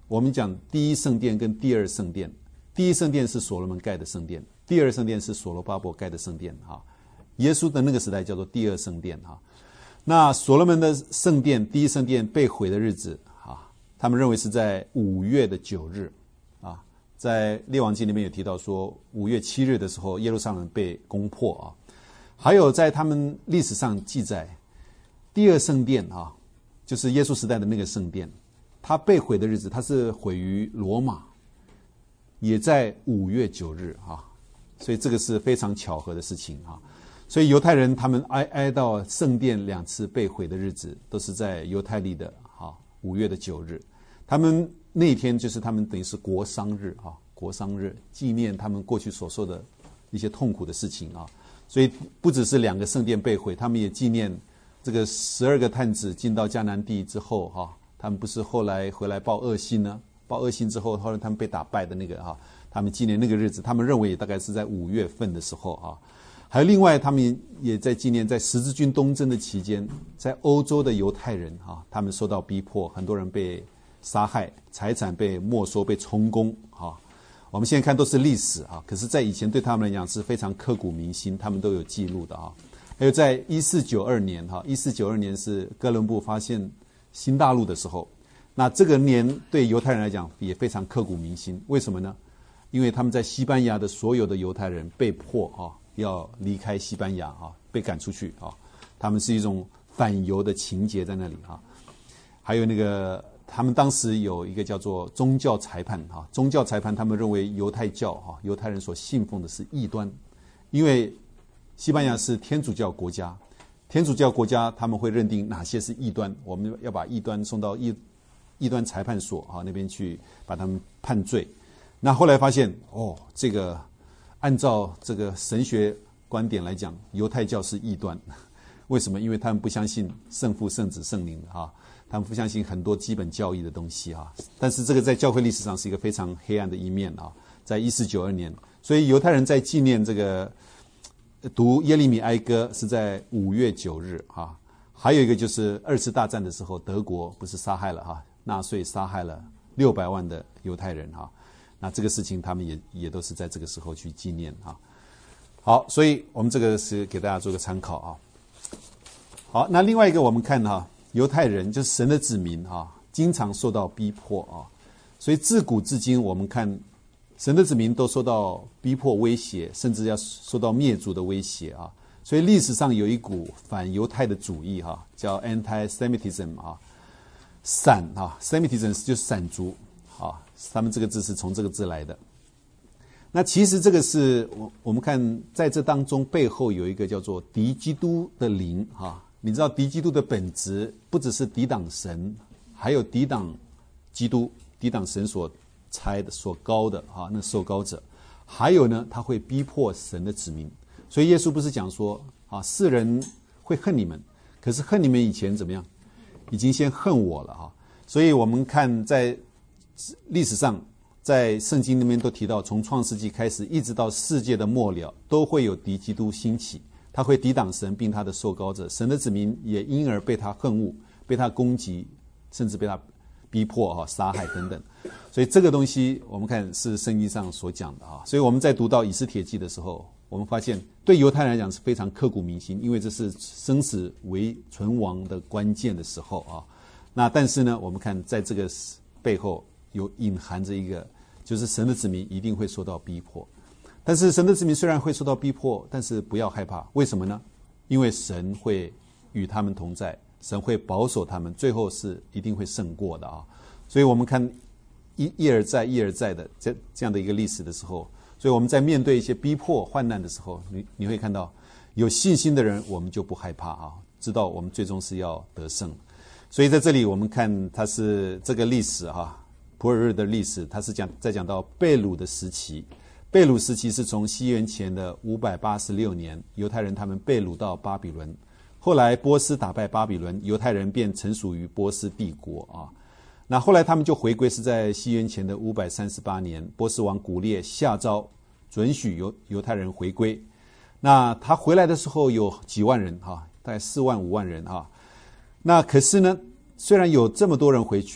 我们讲第一圣殿跟第二圣殿，第一圣殿是所罗门盖的圣殿，第二圣殿是所罗巴伯盖的圣殿哈。耶稣的那个时代叫做第二圣殿哈。那所罗门的圣殿，第一圣殿被毁的日子啊，他们认为是在五月的九日啊，在列王记里面有提到说，五月七日的时候，耶路撒冷被攻破啊。还有在他们历史上记载，第二圣殿啊，就是耶稣时代的那个圣殿，它被毁的日子，它是毁于罗马，也在五月九日啊，所以这个是非常巧合的事情啊。所以犹太人他们哀哀悼圣殿两次被毁的日子，都是在犹太历的啊五月的九日。他们那一天就是他们等于是国丧日啊，国丧日纪念他们过去所受的一些痛苦的事情啊。所以不只是两个圣殿被毁，他们也纪念这个十二个探子进到迦南地之后哈，他们不是后来回来报恶信呢？报恶信之后，后来他们被打败的那个哈，他们纪念那个日子，他们认为大概是在五月份的时候啊。还有另外，他们也在纪念在十字军东征的期间，在欧洲的犹太人啊，他们受到逼迫，很多人被杀害，财产被没收，被充公啊。我们现在看都是历史啊，可是在以前对他们来讲是非常刻骨铭心，他们都有记录的啊。还有在一四九二年哈，一四九二年是哥伦布发现新大陆的时候，那这个年对犹太人来讲也非常刻骨铭心。为什么呢？因为他们在西班牙的所有的犹太人被迫啊要离开西班牙啊，被赶出去啊，他们是一种反犹的情节在那里啊。还有那个。他们当时有一个叫做宗教裁判哈，宗教裁判他们认为犹太教哈，犹太人所信奉的是异端，因为西班牙是天主教国家，天主教国家他们会认定哪些是异端，我们要把异端送到异异端裁判所啊那边去把他们判罪。那后来发现哦，这个按照这个神学观点来讲，犹太教是异端，为什么？因为他们不相信圣父、圣子、圣灵啊。他们不相信很多基本教义的东西啊，但是这个在教会历史上是一个非常黑暗的一面啊。在一四九二年，所以犹太人在纪念这个读耶利米哀歌是在五月九日啊。还有一个就是二次大战的时候，德国不是杀害了哈，纳粹杀害了六百万的犹太人哈，那这个事情他们也也都是在这个时候去纪念哈。好，所以我们这个是给大家做个参考啊。好，那另外一个我们看哈。犹太人就是神的子民啊，经常受到逼迫啊，所以自古至今，我们看神的子民都受到逼迫、威胁，甚至要受到灭族的威胁啊。所以历史上有一股反犹太的主义哈、啊，叫 anti-Semitism 啊，散啊 ，Semitism 就是散族啊，他们这个字是从这个字来的。那其实这个是我我们看在这当中背后有一个叫做敌基督的灵啊。你知道敌基督的本质不只是抵挡神，还有抵挡基督，抵挡神所差的所高的啊，那受膏者，还有呢，他会逼迫神的子民。所以耶稣不是讲说啊，世人会恨你们，可是恨你们以前怎么样？已经先恨我了啊。所以我们看在历史上，在圣经里面都提到，从创世纪开始，一直到世界的末了，都会有敌基督兴起。他会抵挡神并他的受膏者，神的子民也因而被他恨恶，被他攻击，甚至被他逼迫哈、杀害等等。所以这个东西我们看是圣经上所讲的啊。所以我们在读到以斯帖记的时候，我们发现对犹太人来讲是非常刻骨铭心，因为这是生死为存亡的关键的时候啊。那但是呢，我们看在这个背后有隐含着一个，就是神的子民一定会受到逼迫。但是神的子民虽然会受到逼迫，但是不要害怕，为什么呢？因为神会与他们同在，神会保守他们，最后是一定会胜过的啊。所以我们看一一而再一而再的这这样的一个历史的时候，所以我们在面对一些逼迫患难的时候，你你会看到有信心的人，我们就不害怕啊，知道我们最终是要得胜。所以在这里我们看它是这个历史哈、啊，普尔日的历史，它是讲在讲到被掳的时期。被掳时期是从西元前的五百八十六年，犹太人他们被掳到巴比伦，后来波斯打败巴比伦，犹太人便臣属于波斯帝国啊。那后来他们就回归，是在西元前的五百三十八年，波斯王古列下诏准许犹犹太人回归。那他回来的时候有几万人大概四万五万人那可是呢，虽然有这么多人回去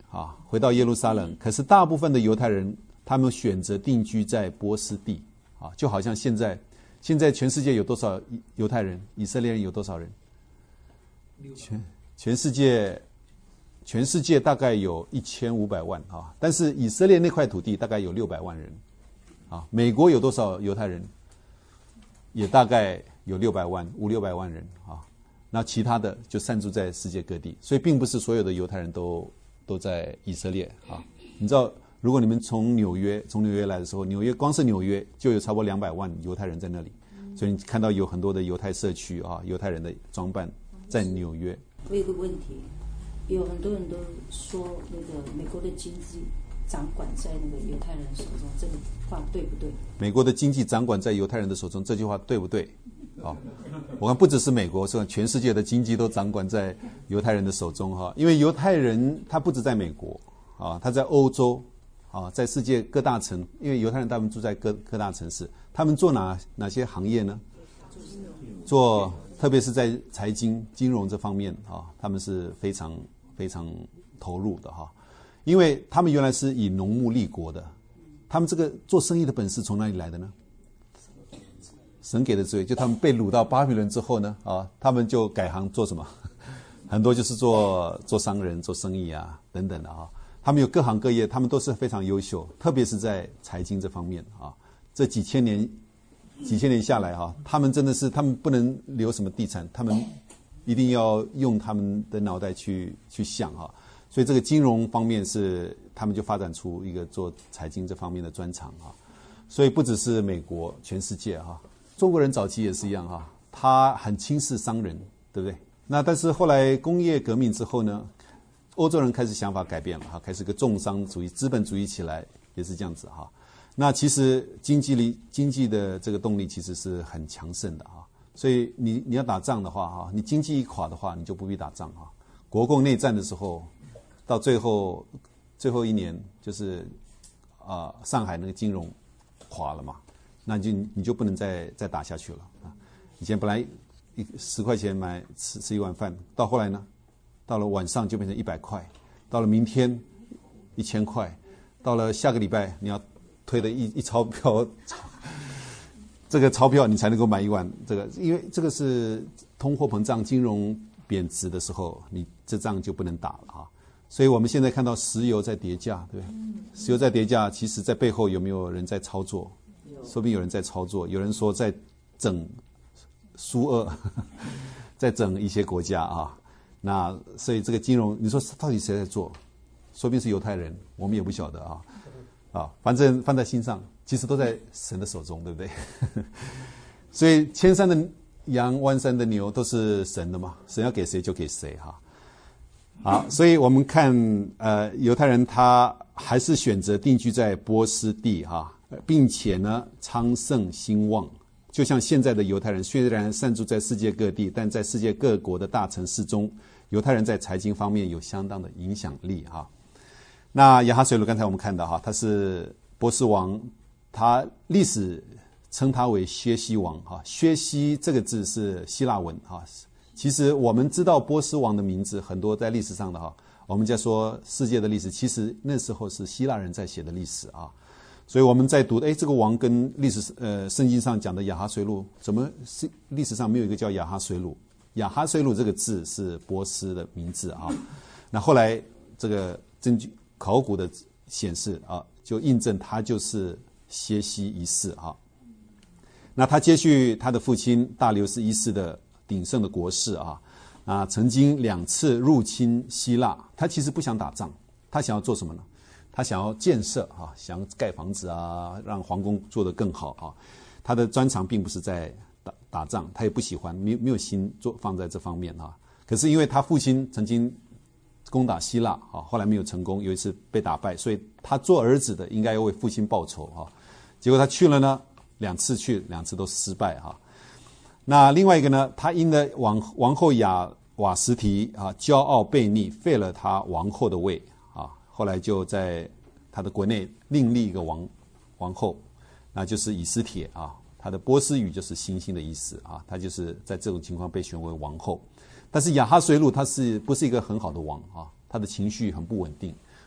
啊，回到耶路撒冷。可是大部分的犹太人，他们选择定居在波斯地啊，就好像现在，现在全世界有多少犹太人？以色列人有多少人？全全世界，全世界大概有一千五百万啊，但是以色列那块土地大概有六百万人啊。美国有多少犹太人？也大概有六百万，五六百万人啊。那其他的就散住在世界各地，所以并不是所有的犹太人都都在以色列啊。你知道，如果你们从纽约从纽约来的时候，纽约光是纽约就有超过两百万犹太人在那里，所以你看到有很多的犹太社区啊，犹太人的装扮在纽约。 我有个问题，有很多人都说那个美国的经济掌管在那个犹太人手中，这个话对不对？ 美国的经济掌管在犹太人的手中，这句话对不对？啊，我看不只是美国，是全世界的经济都掌管在犹太人的手中哈。因为犹太人他不止在美国啊，他在欧洲啊，在世界各大城，因为犹太人他们住在各各大城市，他们做哪哪些行业呢？做，特别是在财经、金融这方面啊，他们是非常非常投入的哈。因为他们原来是以农牧立国的，他们这个做生意的本事从哪里来的呢？神给的智慧，就他们被掳到巴比伦之后呢，啊，他们就改行做什么？很多就是做做商人、做生意啊等等的啊。他们有各行各业，他们都是非常优秀，特别是在财经这方面啊。这几千年几千年下来哈、啊，他们真的是他们不能留什么地产，他们一定要用他们的脑袋去去想哈、啊。所以这个金融方面是他们就发展出一个做财经这方面的专长啊。所以不只是美国，全世界哈、啊。中国人早期也是一样哈，他很轻视商人，对不对？那但是后来工业革命之后呢，欧洲人开始想法改变了哈，开始个重商主义、资本主义起来，也是这样子哈。那其实经济力、经济的这个动力其实是很强盛的哈。所以你你要打仗的话哈，你经济一垮的话，你就不必打仗哈。国共内战的时候，到最后最后一年就是啊、呃，上海那个金融垮了嘛。那你就你就不能再再打下去了啊！以前本来一十块钱买吃吃一碗饭，到后来呢，到了晚上就变成一百块，到了明天一千块，到了下个礼拜你要推的一一钞票，这个钞票你才能够买一碗这个，因为这个是通货膨胀、金融贬值的时候，你这仗就不能打了啊！所以我们现在看到石油在跌价，对不对？石油在跌价，其实在背后有没有人在操作？说不定有人在操作，有人说在整苏俄，在整一些国家啊。那所以这个金融，你说到底谁在做？说不定是犹太人，我们也不晓得啊。啊，反正放在心上，其实都在神的手中，对不对？所以千山的羊，万山的牛都是神的嘛，神要给谁就给谁哈。好，所以我们看呃，犹太人他还是选择定居在波斯地哈。并且呢，昌盛兴旺，就像现在的犹太人，虽然散住在世界各地，但在世界各国的大城市中，犹太人在财经方面有相当的影响力哈。那亚哈水鲁刚才我们看到哈，他是波斯王，他历史称他为薛西王哈。薛西这个字是希腊文哈。其实我们知道波斯王的名字很多在历史上的哈，我们在说世界的历史，其实那时候是希腊人在写的历史啊。所以我们在读，哎，这个王跟历史呃圣经上讲的亚哈水鲁，怎么是历史上没有一个叫亚哈水鲁？亚哈水鲁这个字是波斯的名字啊。那后来这个证据考古的显示啊，就印证他就是歇西一世啊。那他接续他的父亲大流士一世的鼎盛的国势啊，啊，曾经两次入侵希腊。他其实不想打仗，他想要做什么呢？他想要建设啊，想盖房子啊，让皇宫做得更好啊。他的专长并不是在打打仗，他也不喜欢，没没有心做放在这方面啊。可是因为他父亲曾经攻打希腊啊，后来没有成功，有一次被打败，所以他做儿子的应该要为父亲报仇啊。结果他去了呢，两次去，两次都失败啊。那另外一个呢，他因了王王后雅瓦什提啊骄傲悖逆，废了他王后的位。后来就在他的国内另立一个王王后，那就是以斯帖啊。他的波斯语就是星星的意思啊。他就是在这种情况被选为王后。但是亚哈水鲁他是不是一个很好的王啊？他的情绪很不稳定，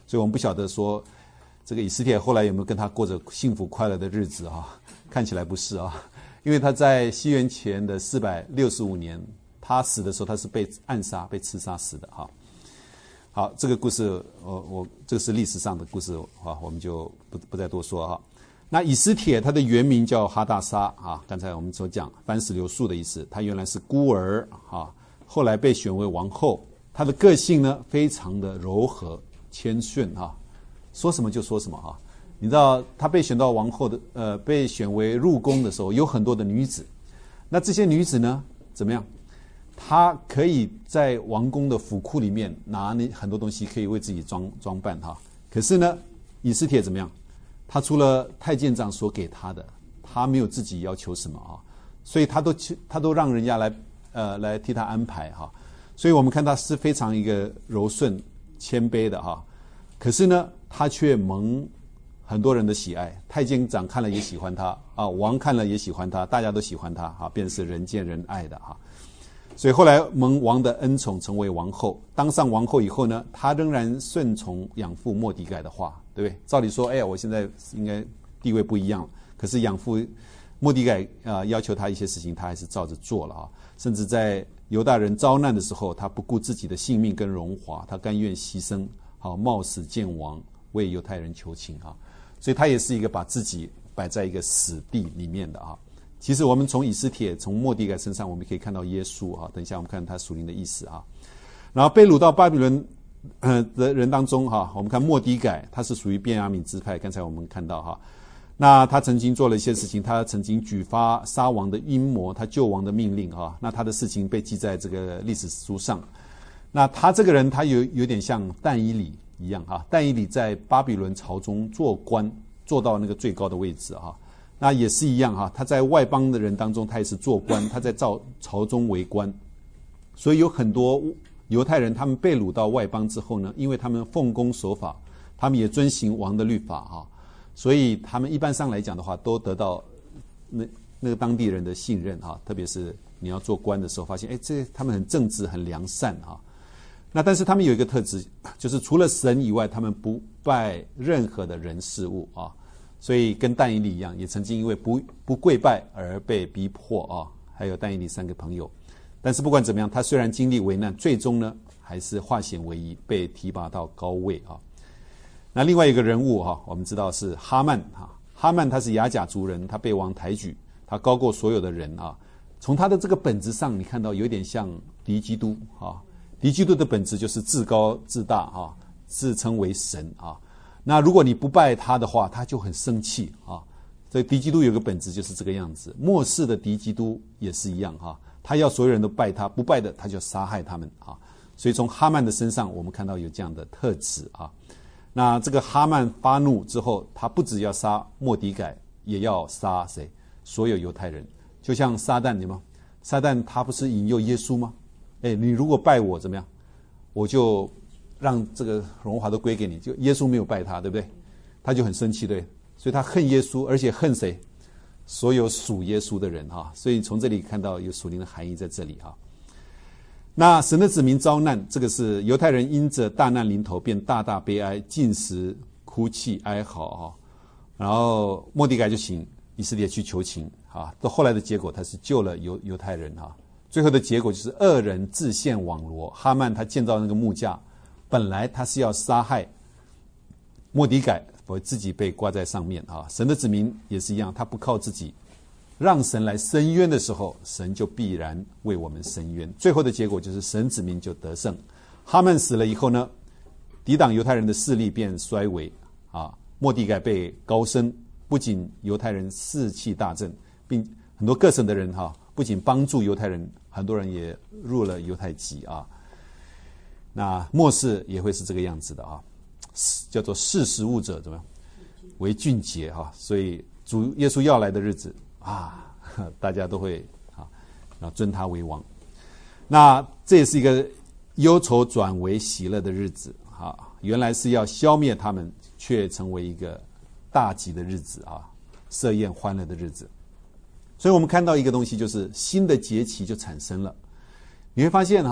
所以我们不晓得说这个以斯帖后来有没有跟他过着幸福快乐的日子啊？看起来不是啊，因为他在西元前的四百六十五年，他死的时候他是被暗杀、被刺杀死的哈。好，这个故事我我这个是历史上的故事啊，我们就不不再多说哈。那以斯帖他的原名叫哈大沙啊，刚才我们所讲番石榴树的意思，他原来是孤儿啊，后来被选为王后。他的个性呢非常的柔和谦逊啊，说什么就说什么啊。你知道他被选到王后的呃被选为入宫的时候，有很多的女子，那这些女子呢怎么样？她可以在王宫的府库里面拿那很多东西，可以为自己装装扮哈。可是呢，以斯帖怎么样？他除了太监长所给他的，他没有自己要求什么啊，所以他都他都让人家来呃来替他安排哈。所以我们看他是非常一个柔顺谦卑的哈。可是呢，他却蒙很多人的喜爱，太监长看了也喜欢他啊，王看了也喜欢他，大家都喜欢他啊，便是人见人爱的哈。所以后来蒙王的恩宠，成为王后。当上王后以后呢，她仍然顺从养父末底改的话，对不对？照理说，哎呀，我现在应该地位不一样了。可是养父末底改啊、呃，要求他一些事情，他还是照着做了啊。甚至在犹大人遭难的时候，他不顾自己的性命跟荣华，他甘愿牺牲，好冒死见王，为犹太人求情啊。所以他也是一个把自己摆在一个死地里面的啊。其实我们从以斯帖、从末底改身上，我们可以看到耶稣啊。等一下我们看他属灵的意思啊。然后被掳到巴比伦呃的人当中哈，我们看末底改，他是属于便雅悯支派。刚才我们看到哈，那他曾经做了一些事情，他曾经举发杀王的阴谋，他救王的命令哈。那他的事情被记在这个历史书上。那他这个人，他有有点像但以理一样哈。但以理在巴比伦朝中做官，做到那个最高的位置哈。那也是一样哈，他在外邦的人当中，他也是做官，他在朝朝中为官，所以有很多犹太人，他们被掳到外邦之后呢，因为他们奉公守法，他们也遵行王的律法哈，所以他们一般上来讲的话，都得到那那个当地人的信任哈，特别是你要做官的时候，发现哎，这他们很正直、很良善哈。那但是他们有一个特质，就是除了神以外，他们不拜任何的人事物啊。所以跟但以理一样，也曾经因为不不跪拜而被逼迫啊。还有但以理三个朋友，但是不管怎么样，他虽然经历危难，最终呢还是化险为夷，被提拔到高位啊。那另外一个人物哈，我们知道是哈曼哈。哈曼他是亚甲族人，他被王抬举，他高过所有的人啊。从他的这个本质上，你看到有点像敌基督啊。敌基督的本质就是自高自大啊，自称为神啊。那如果你不拜他的话，他就很生气啊。所以敌基督有个本质就是这个样子。末世的敌基督也是一样哈，他要所有人都拜他，不拜的他就杀害他们啊。所以从哈曼的身上，我们看到有这样的特质啊。那这个哈曼发怒之后，他不只要杀末底改，也要杀谁？所有犹太人。就像撒旦，你们撒旦他不是引诱耶稣吗？哎，你如果拜我怎么样？我就让这个荣华都归给你。就耶稣没有拜他，对不对？他就很生气，对，所以他恨耶稣，而且恨谁？所有属耶稣的人哈。所以从这里看到有属灵的含义在这里哈。那神的子民遭难，这个是犹太人因着大难临头，便大大悲哀，进食哭泣哀嚎哈。然后末底改就请以色列去求情啊。到后来的结果，他是救了犹犹太人哈。最后的结果就是恶人自陷网罗。哈曼他建造那个木架，本来他是要杀害末底改，否则自己被挂在上面啊。神的子民也是一样，他不靠自己，让神来伸冤的时候，神就必然为我们伸冤。最后的结果就是神子民就得胜。哈曼死了以后呢，抵挡犹太人的势力便衰微啊。末底改被高升，不仅犹太人士气大振，并很多各省的人哈，不仅帮助犹太人，很多人也入了犹太籍啊。那末世也会是这个样子的啊，叫做识时务者怎么样为俊杰哈。所以主耶稣要来的日子啊，大家都会啊，然后尊他为王。那这也是一个忧愁转为喜乐的日子啊。原来是要消灭他们，却成为一个大吉的日子啊，设宴欢乐的日子。所以我们看到一个东西，就是新的节期就产生了。你会发现哈，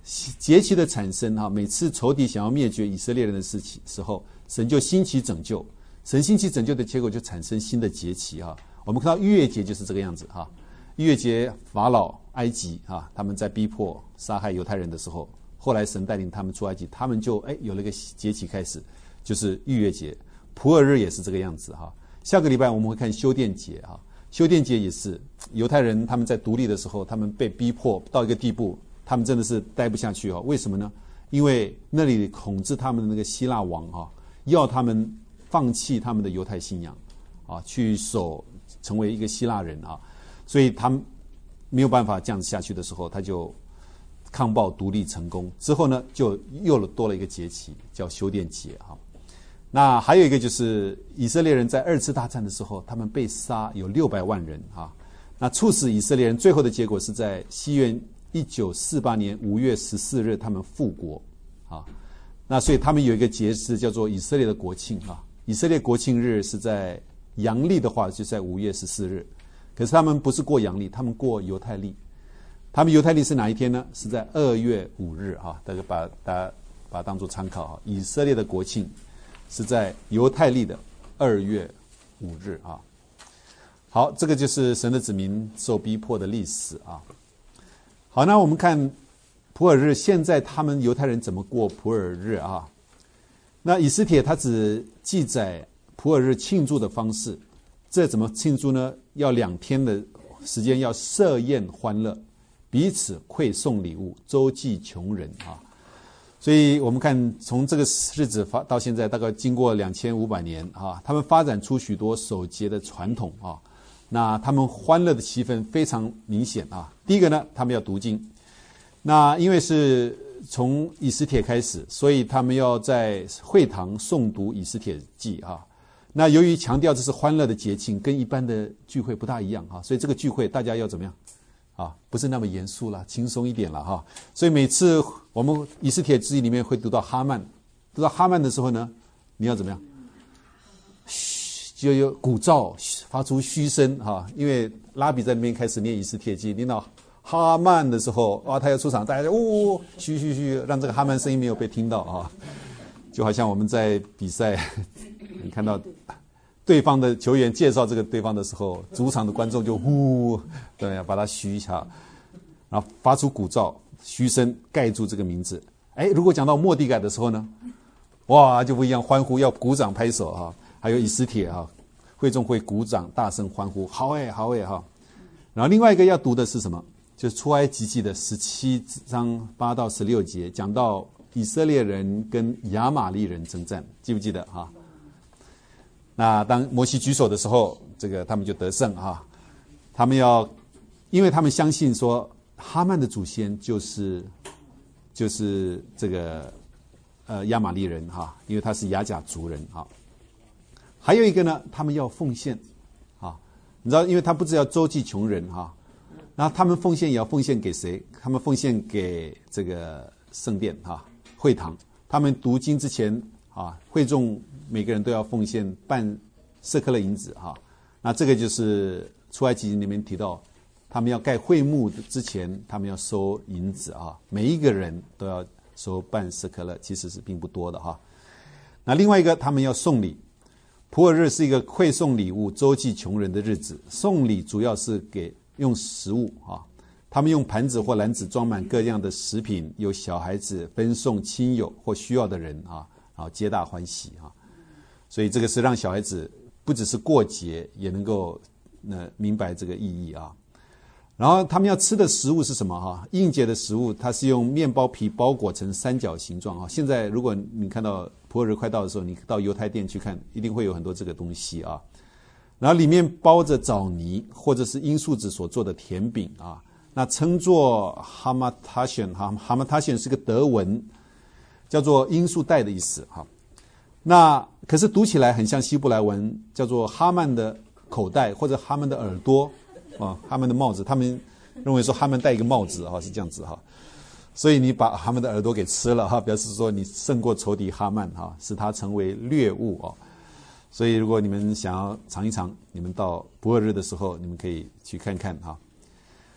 节期的产生哈，每次仇敌想要灭绝以色列人的事情时候，神就兴起拯救，神兴起拯救的结果就产生新的节期哈。我们看到逾越节就是这个样子哈，逾越节法老埃及啊，他们在逼迫杀害犹太人的时候，后来神带领他们出埃及，他们就哎有了一个节期开始，就是逾越节。普尔日也是这个样子哈。下个礼拜我们会看修殿节哈，修殿节也是犹太人他们在独立的时候，他们被逼迫到一个地步，他们真的是待不下去哈。为什么呢？因为那里统治他们的那个希腊王哈，要他们放弃他们的犹太信仰啊，去守成为一个希腊人啊，所以他们没有办法这样子下去的时候，他就抗暴独立成功之后呢，就又多了一个节期叫修殿节哈。那还有一个就是以色列人在二次大战的时候，他们被杀有六百万人啊。那促使以色列人最后的结果是在西元一九四八年五月十四日，他们复国啊。那所以他们有一个节日叫做以色列的国庆啊。以色列国庆日是在阳历的话，就在五月十四日。可是他们不是过阳历，他们过犹太历。他们犹太历是哪一天呢？是在二月五日啊。大家把大家把它当作参考啊。以色列的国庆是在犹太历的二月五日啊。好，这个就是神的子民受逼迫的历史啊。好，那我们看普尔日，现在他们犹太人怎么过普尔日啊？那以斯帖他只记载普尔日庆祝的方式，这怎么庆祝呢？要两天的时间，要设宴欢乐，彼此馈送礼物，周济穷人啊。所以我们看从这个日子发到现在，大概经过两千五百年啊，他们发展出许多守节的传统啊。那他们欢乐的气氛非常明显啊。第一个呢，他们要读经。那因为是从以斯帖开始，所以他们要在会堂诵读以斯帖记啊。那由于强调这是欢乐的节庆，跟一般的聚会不大一样啊，所以这个聚会大家要怎么样啊？不是那么严肃啦，轻松一点了哈。所以每次我们以斯帖记里面会读到哈曼，读到哈曼的时候呢，你要怎么样？就有鼓噪，发出嘘声哈，因为拉比在那边开始念以斯帖记，念到哈曼的时候，啊，他要出场，大家就呜嘘嘘嘘，让这个哈曼声音没有被听到啊，就好像我们在比赛，你看到对方的球员介绍这个对方的时候，主场的观众就呼，对，把他嘘一下，然后发出鼓噪嘘声盖住这个名字。哎，如果讲到末底改的时候呢，哇，就不一样，欢呼要鼓掌拍手哈。还有以斯帖哈，会众会鼓掌大声欢呼，好哎好哎哈。然后另外一个要读的是什么？就是出埃及记的十七章八到十六节，讲到以色列人跟亚玛利人征战，记不记得哈？那当摩西举手的时候，这个他们就得胜哈。他们要，因为他们相信说哈曼的祖先就是就是这个呃亚玛利人哈，因为他是亚甲族人哈。还有一个呢，他们要奉献啊，你知道，因为他不只要周济穷人哈，然后他们奉献也要奉献给谁？他们奉献给这个圣殿哈，会堂。他们读经之前啊，会众每个人都要奉献半舍客勒银子哈。那这个就是出埃及记里面提到，他们要盖会幕之前，他们要收银子啊，每一个人都要收半舍客勒，其实是并不多的哈。那另外一个，他们要送礼。普尔日是一个馈送礼物、周济穷人的日子。送礼主要是给用食物啊，他们用盘子或篮子装满各样的食品，有小孩子分送亲友或需要的人啊，然后皆大欢喜啊。所以这个是让小孩子不只是过节，也能够呃明白这个意义啊。然后他们要吃的食物是什么哈？应节的食物，它是用面包皮包裹成三角形状啊。现在如果你看到普尔日快到的时候，你到犹太店去看，一定会有很多这个东西啊。然后里面包着枣泥或者是罂粟籽所做的甜饼啊，那称作哈马塔选哈，哈马塔选是个德文，叫做罂粟袋的意思哈。那可是读起来很像希伯来文，叫做哈曼的口袋或者哈曼的耳朵啊，哈曼的帽子。他们认为说哈曼戴一个帽子哈，是这样子哈。所以你把哈曼的耳朵给吃了哈，表示说你胜过仇敌哈曼哈，使他成为掠物哦。所以如果你们想要尝一尝，你们到普尔日的时候，你们可以去看看哈。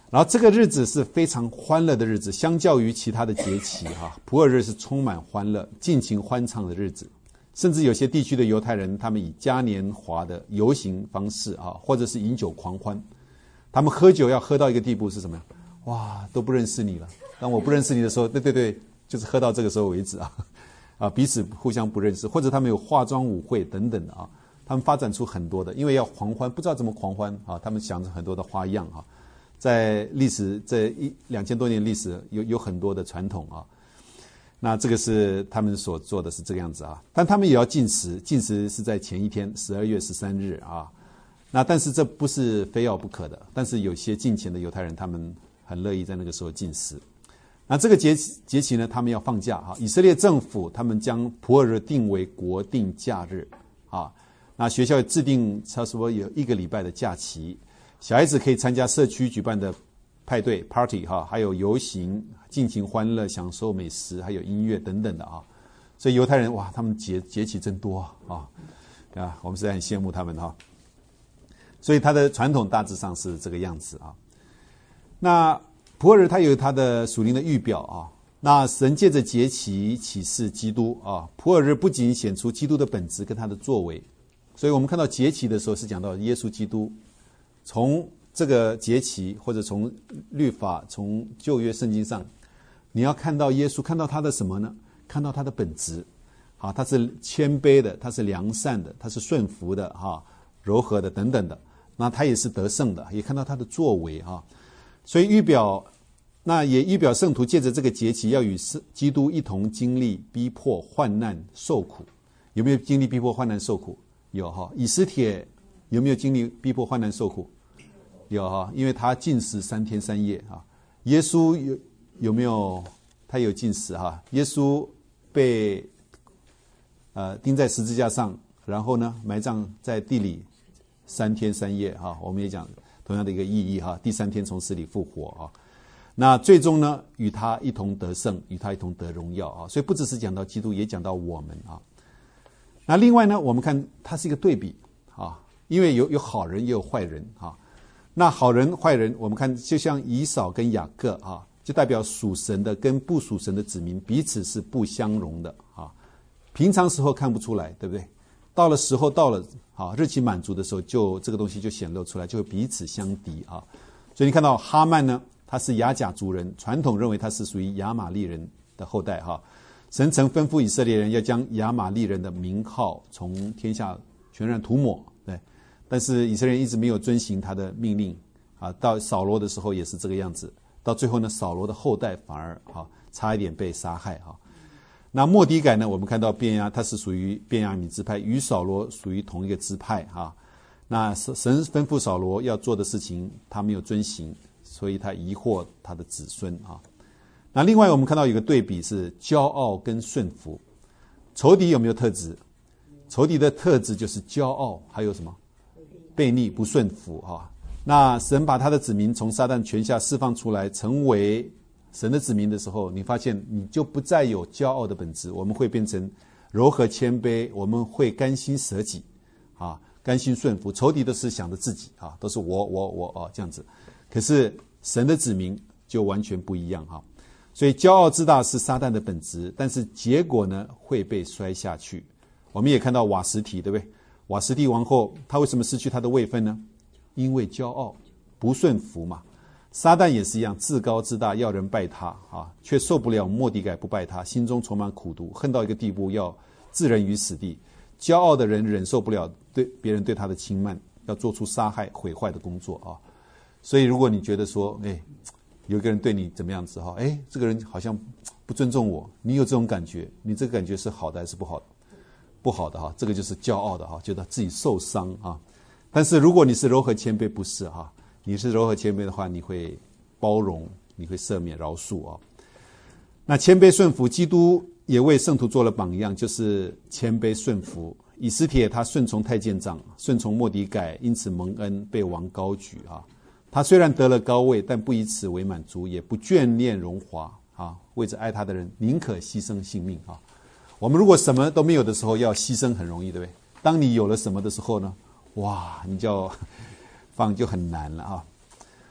然后这个日子是非常欢乐的日子，相较于其他的节期哈，普尔日是充满欢乐、尽情欢唱的日子。甚至有些地区的犹太人，他们以嘉年华的游行方式啊，或者是饮酒狂欢。他们喝酒要喝到一个地步是什么呀？哇，都不认识你了。当我不认识你的时候，对对对，就是喝到这个时候为止啊，啊，彼此互相不认识，或者他们有化妆舞会等等的啊，他们发展出很多的，因为要狂欢，不知道怎么狂欢啊，他们想着很多的花样啊，在历史这一两千多年历史有有很多的传统啊。那这个是他们所做的是这个样子啊，但他们也要禁食，禁食是在前一天十二月十三日啊。那但是这不是非要不可的，但是有些敬虔的犹太人他们很乐意在那个时候禁食。那这个节节期呢，他们要放假啊。以色列政府他们将普尔日定为国定假日啊。那学校制定差不多有一个礼拜的假期，小孩子可以参加社区举办的派对 party 哈，还有游行，尽情欢乐，享受美食，还有音乐等等的啊。所以犹太人哇，他们节节期真多啊啊，我们实在很羡慕他们哈。所以他的传统大致上是这个样子啊。那普尔日他有他的属灵的预表啊。那神借着节期启示基督啊。普尔日不仅显出基督的本质跟他的作为，所以我们看到节期的时候是讲到耶稣基督，从这个节期或者从律法从旧约圣经上，你要看到耶稣，看到他的什么呢？看到他的本质啊，他是谦卑的，他是良善的，他是顺服的哈，柔和的等等的。那他也是得胜的，也看到他的作为啊。所以预表，那也预表圣徒借着这个节期要与基督一同经历逼迫、患难、受苦。有没有经历逼迫、患难、受苦？有哈。以斯帖有没有经历逼迫、患难、受苦？有哈，因为他禁食三天三夜啊。耶稣有有没有？他有禁食哈。耶稣被呃钉在十字架上，然后呢埋葬在地里三天三夜哈。我们也讲同样的一个意义哈。第三天从死里复活啊。那最终呢，与他一同得胜，与他一同得荣耀啊。所以不只是讲到基督，也讲到我们啊。那另外呢，我们看它是一个对比啊，因为有有好人也有坏人啊。那好人坏人，我们看就像以扫跟雅各啊，就代表属神的跟不属神的子民彼此是不相容的啊。平常时候看不出来，对不对？到了时候到了啊，日期满足的时候，就这个东西就显露出来，就会彼此相敌啊。所以你看到哈曼呢，他是亚甲族人，传统认为他是属于亚玛利人的后代哈。神曾吩咐以色列人要将亚玛利人的名号从天下全然涂抹，对。但是以色列人一直没有遵行他的命令啊，到扫罗的时候也是这个样子，到最后呢，扫罗的后代反而啊差一点被杀害啊。那末底改呢，我们看到便雅他是属于便雅悯支派，与扫罗属于同一个支派啊。那神吩咐扫罗要做的事情，他没有遵行，所以他疑惑他的子孙啊。那另外我们看到有个对比是骄傲跟顺服。仇敌有没有特质？仇敌的特质就是骄傲，还有什么？悖逆不顺服啊。那神把他的子民从撒旦权下释放出来，成为神的子民的时候，你发现你就不再有骄傲的本质，我们会变成柔和谦卑，我们会甘心舍己啊，甘心顺服。仇敌都是想着自己啊，都是我我我啊这样子。可是神的子民就完全不一样哈。所以骄傲自大是撒旦的本质，但是结果呢会被摔下去。我们也看到瓦实提，对不对？瓦实提王后她为什么失去她的位分呢？因为骄傲不顺服嘛。撒旦也是一样，自高自大，要人拜他啊，却受不了末底改不拜他，心中充满苦毒，恨到一个地步，要置人于死地。骄傲的人忍受不了对别人对他的轻慢，要做出杀害毁坏的工作啊。所以如果你觉得说哎，有一个人对你怎么样子哈，哎，这个人好像不尊重我，你有这种感觉，你这个感觉是好的还是不好的？不好的哈，这个就是骄傲的哈，觉得自己受伤啊。但是如果你是柔和谦卑，不是哈，你是柔和谦卑的话，你会包容，你会赦免饶恕啊。那谦卑顺服，基督也为圣徒做了榜样，就是谦卑顺服。以斯帖他顺从太监长，顺从末底改，因此蒙恩被王高举啊。他虽然得了高位，但不以此为满足，也不眷恋荣华啊，为着爱他的人，宁可牺牲性命啊。我们如果什么都没有的时候，要牺牲很容易，对不对？当你有了什么的时候呢，哇，你就要放就很难了啊。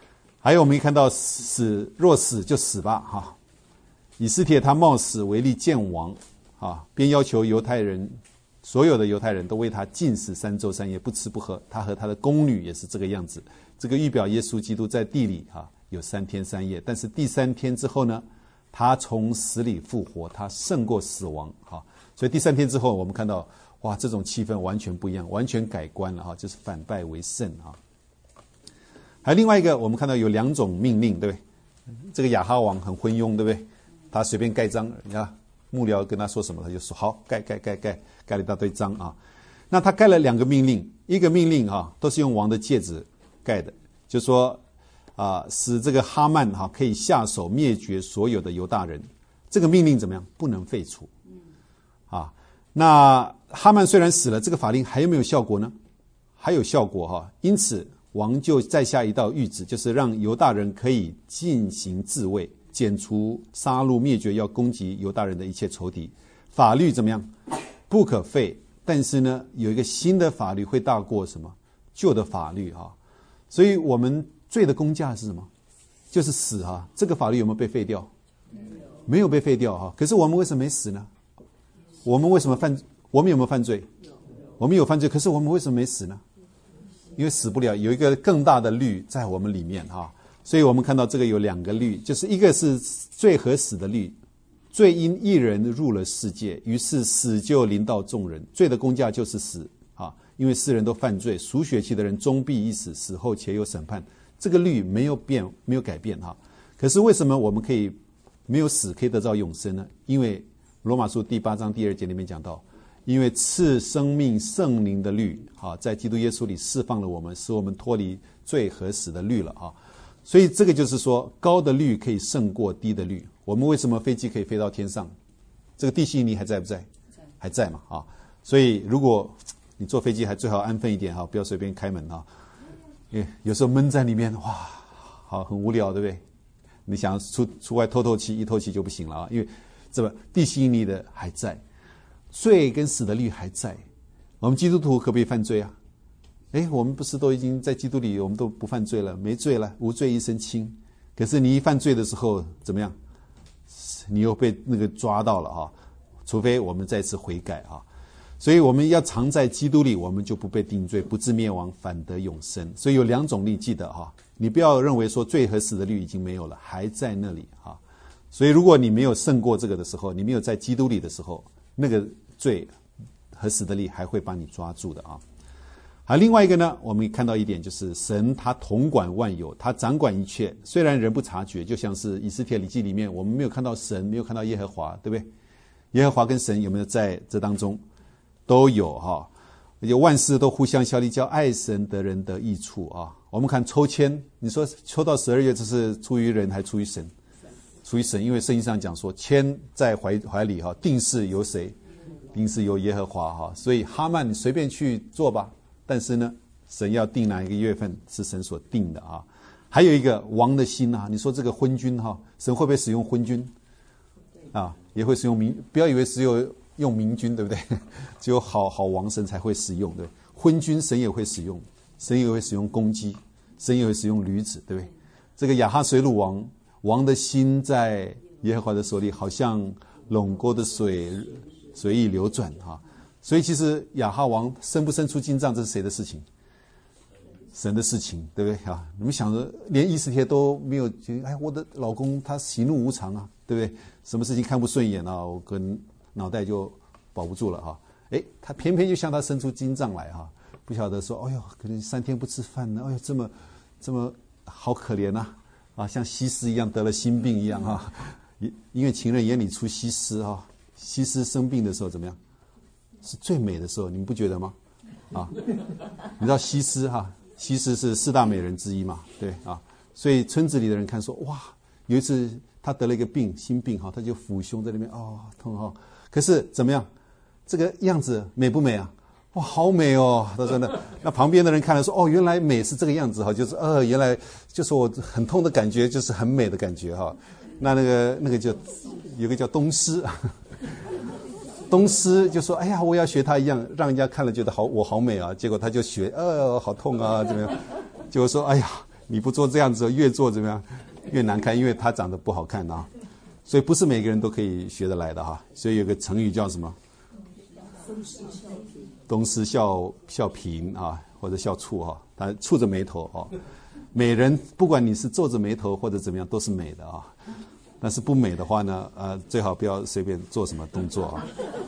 还有我们可以看到死若死就死吧哈。以斯帖他冒死为利见王啊，便要求犹太人所有的犹太人都为他禁食三周三夜，不吃不喝。他和他的宫女也是这个样子。这个预表耶稣基督在地里啊有三天三夜，但是第三天之后呢，他从死里复活，他胜过死亡啊。所以第三天之后，我们看到哇，这种气氛完全不一样，完全改观了哈，就是反败为胜啊。还有另外一个，我们看到有两种命令，对不对？这个亚哈王很昏庸，对不对？他随便盖章，你看幕僚跟他说什么，他就说好，盖盖盖盖，盖了一大堆章啊。那他盖了两个命令，一个命令啊，都是用王的戒指盖的，就说啊，使这个哈曼哈可以下手灭绝所有的犹大人。这个命令怎么样？不能废除。啊，那哈曼虽然死了，这个法令还有没有效果呢？还有效果哈。因此王就再下一道谕旨，就是让犹大人可以进行自卫，剪除、杀戮、灭绝要攻击犹大人的一切仇敌。法律怎么样？不可废。但是呢，有一个新的法律会大过什么？旧的法律哈。所以我们罪的工价是什么？就是死哈。这个法律有没有被废掉？没有被废掉哈。可是我们为什么没死呢？我们为什么犯？我们有没有犯罪？我们有犯罪，可是我们为什么没死呢？因为死不了，有一个更大的律在我们里面哈。所以我们看到这个有两个律，就是一个是罪和死的律。罪因一人入了世界，于是死就临到众人。罪的工价就是死啊，因为世人都犯罪，属血气的人终必一死，死后且有审判。这个律没有变，没有改变哈。可是为什么我们可以没有死，可以得到永生呢？因为罗马书第八章第二节里面讲到，因为赐生命圣灵的律啊，在基督耶稣里释放了我们，使我们脱离罪和死的律了啊。所以这个就是说，高的律可以胜过低的律。我们为什么飞机可以飞到天上？这个地心引力还在不在？还在嘛啊！所以如果你坐飞机，还最好安分一点哈，不要随便开门哈。因为有时候闷在里面，哇，好很无聊，对不对？你想出出外透透气，一透气就不行了啊！因为这个地心引力的还在，罪跟死的律还在。我们基督徒可不可以犯罪啊？哎，我们不是都已经在基督里，我们都不犯罪了，没罪了，无罪一身轻。可是你一犯罪的时候怎么样？你又被那个抓到了哈，除非我们再次悔改啊。所以我们要常在基督里，我们就不被定罪，不致灭亡，反得永生。所以有两种律，记得哈，你不要认为说罪和死的律已经没有了，还在那里哈。所以如果你没有胜过这个的时候，你没有在基督里的时候，那个罪和死的律还会把你抓住的啊。还有另外一个呢，我们看到一点，就是神他统管万有，他掌管一切，虽然人不察觉，就像是以斯帖礼记里面，我们没有看到神，没有看到耶和华，对不对？耶和华跟神有没有在这当中？都有哈，而且万事都互相效力，叫爱神的人得益处啊。我们看抽签，你说抽到十二月，这是出于人还出于神？出于神，因为圣经上讲说，签在怀怀里哈，定是由谁？定是由耶和华哈。所以哈曼你随便去做吧，但是呢，神要定哪一个月份是神所定的啊。还有一个王的心啊，你说这个昏君哈，神会不会使用昏君？啊，也会使用明，不要以为只有用明君，对不对？只有好好王神才会使用，对不对？昏君神也会使用，神也会使用公鸡，神也会使用驴子，对不对？这个亚哈随鲁王，王的心在耶和华的手里，好像垄沟的水随意流转哈。所以其实亚哈王生不生出金杖，这是谁的事情？神的事情，对不对啊？你们想着连以斯帖都没有觉得，哎，我的老公他喜怒无常啊，对不对？什么事情看不顺眼啊，我跟脑袋就保不住了哈。哎，他偏偏就向他伸出金杖来哈，不晓得说，哎呦，可能三天不吃饭呢，哎呦，这么这么好可怜呐、啊，啊，像西施一样得了心病一样哈。因为情人眼里出西施哈，西施生病的时候怎么样？是最美的时候，你们不觉得吗？啊，你知道西施哈，西施是四大美人之一嘛，对啊，所以村子里的人看说，哇，有一次他得了一个病，心病哈，他就抚胸在那边，哦，痛哈。可是怎么样？这个样子美不美啊？哇，好美哦！他说呢，那旁边的人看了说，哦，原来美是这个样子哈，就是呃，原来就是我很痛的感觉，就是很美的感觉哈。那那个那个叫有个叫东施。东施就说：“哎呀，我要学他一样，让人家看了觉得好，我好美啊。”结果他就学，呃，好痛啊，怎么样？结果说：“哎呀， 你不做这样子，越做怎么样越难看，因为它长得不好看啊。所以不是每个人都可以学得来的哈。所以有个成语叫什么？东施效效颦啊，或者效触哈，他蹙着眉头啊。美人不管你是皱着眉头或者怎么样，都是美的啊。但是不美的话呢，呃，最好不要随便做什么动作啊。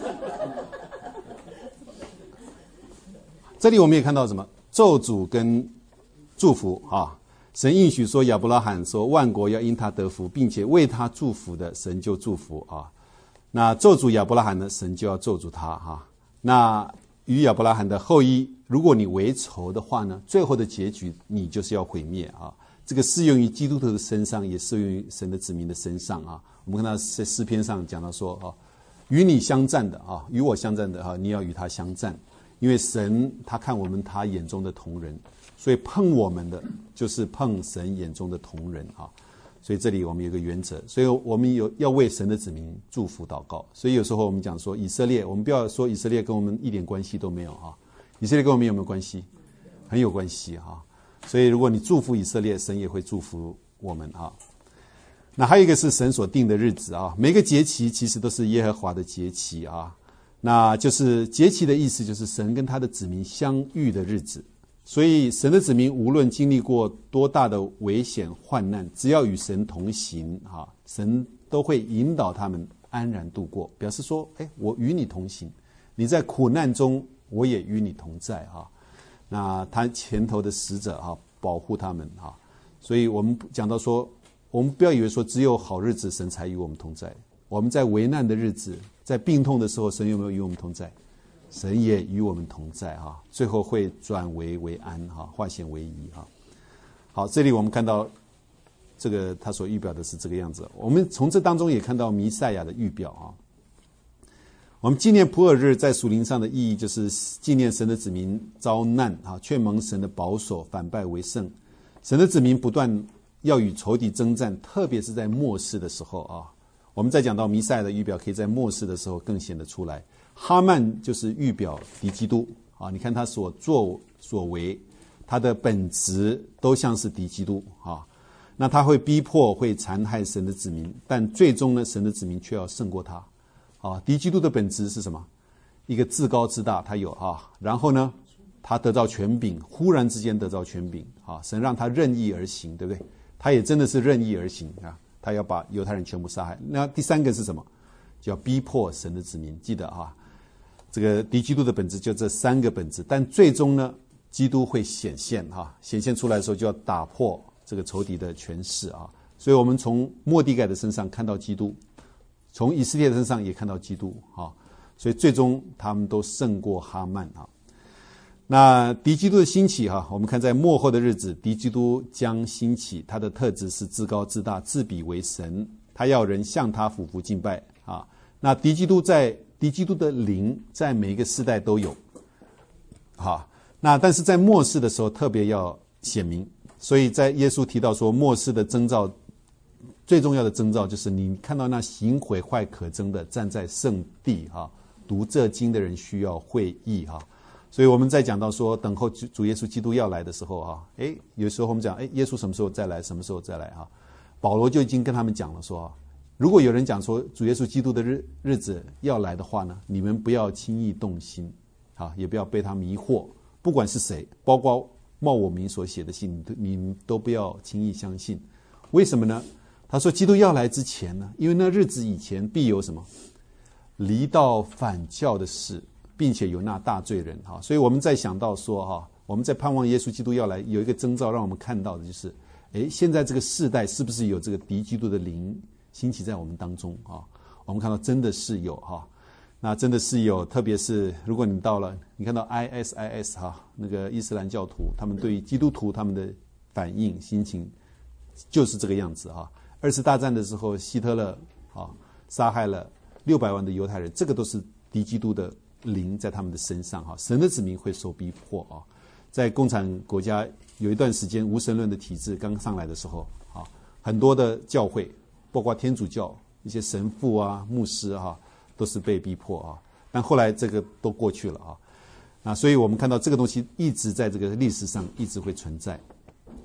这里我们也看到什么？咒诅跟祝福啊。神应许说亚伯拉罕说万国要因他得福，并且为他祝福的，神就祝福啊。那咒诅亚伯拉罕呢，神就要咒诅他哈。那与亚伯拉罕的后裔，如果你为仇的话呢，最后的结局你就是要毁灭啊。这个适用于基督徒的身上，也适用于神的子民的身上啊。我们看到在诗篇上讲到说啊，与你相战的啊，与我相战的啊，你要与他相战，因为神他看我们他眼中的同人，所以碰我们的就是碰神眼中的同人啊。所以这里我们有个原则，所以我们有要为神的子民祝福祷告。所以有时候我们讲说以色列，我们不要说以色列跟我们一点关系都没有啊。以色列跟我们有没有关系？很有关系啊。所以如果你祝福以色列，神也会祝福我们啊。那还有一个是神所定的日子啊，每个节期其实都是耶和华的节期啊。那就是节期的意思，就是神跟他的子民相遇的日子。所以神的子民无论经历过多大的危险患难，只要与神同行啊，神都会引导他们安然度过，表示说，哎，我与你同行，你在苦难中我也与你同在啊。那他前头的使者啊，保护他们啊。所以我们讲到说，我们不要以为说只有好日子神才与我们同在，我们在危难的日子，在病痛的时候，神有没有与我们同在？神也与我们同在哈，最后会转危为安哈，化险为夷哈。好，这里我们看到这个他所预表的是这个样子。我们从这当中也看到弥赛亚的预表啊。我们纪念普珥日在属灵上的意义，就是纪念神的子民遭难啊，却蒙神的保守，反败为胜。神的子民不断要与仇敌征战，特别是在末世的时候啊。我们再讲到弥赛亚的预表，可以在末世的时候更显得出来。哈曼就是预表敌基督啊，你看他所作所为，他的本质都像是敌基督啊。那他会逼迫，会残害神的子民，但最终呢，神的子民却要胜过他啊。敌基督的本质是什么？一个自高自大，他有啊。然后呢，他得到权柄，忽然之间得到权柄啊，神让他任意而行，对不对？他也真的是任意而行啊，他要把犹太人全部杀害。那第三个是什么？就要逼迫神的子民，记得啊。这个敌基督的本质就这三个本质，但最终呢，基督会显现哈，显现出来的时候就要打破这个仇敌的权势啊。所以我们从末底改的身上看到基督，从以色列的身上也看到基督啊。所以最终他们都胜过哈曼啊。那敌基督的兴起哈，我们看在末后的日子，敌基督将兴起，他的特质是自高自大，自比为神，他要人向他俯伏敬拜啊。那敌基督在敌基督的灵在每一个世代都有，好，那但是在末世的时候特别要显明，所以在耶稣提到说末世的征兆，最重要的征兆就是你看到那行毁坏可憎的站在圣地哈，读这经的人需要会意哈。所以我们在讲到说等候主耶稣基督要来的时候啊，诶，有时候我们讲诶，耶稣什么时候再来，什么时候再来哈，保罗就已经跟他们讲了说，如果有人讲说主耶稣基督的日日子要来的话呢，你们不要轻易动心啊，也不要被他迷惑，不管是谁，包括冒我名所写的信，你们都不要轻易相信。为什么呢？他说基督要来之前呢，因为那日子以前必有什么离道反教的事，并且有那大罪人哈。所以我们在想到说哈，我们在盼望耶稣基督要来，有一个征兆让我们看到的就是，诶，现在这个世代是不是有这个敌基督的灵兴起在我们当中啊？我们看到真的是有哈，那真的是有，特别是如果你到了，你看到 I S I S 哈，那个伊斯兰教徒，他们对于基督徒他们的反应心情就是这个样子哈。二次大战的时候，希特勒啊杀害了六百万的犹太人，这个都是敌基督的灵在他们的身上哈。神的子民会受逼迫啊，在共产国家有一段时间无神论的体制刚上来的时候啊，很多的教会，包括天主教一些神父啊、牧师啊，都是被逼迫啊。但后来这个都过去了啊，那所以我们看到这个东西一直在这个历史上一直会存在。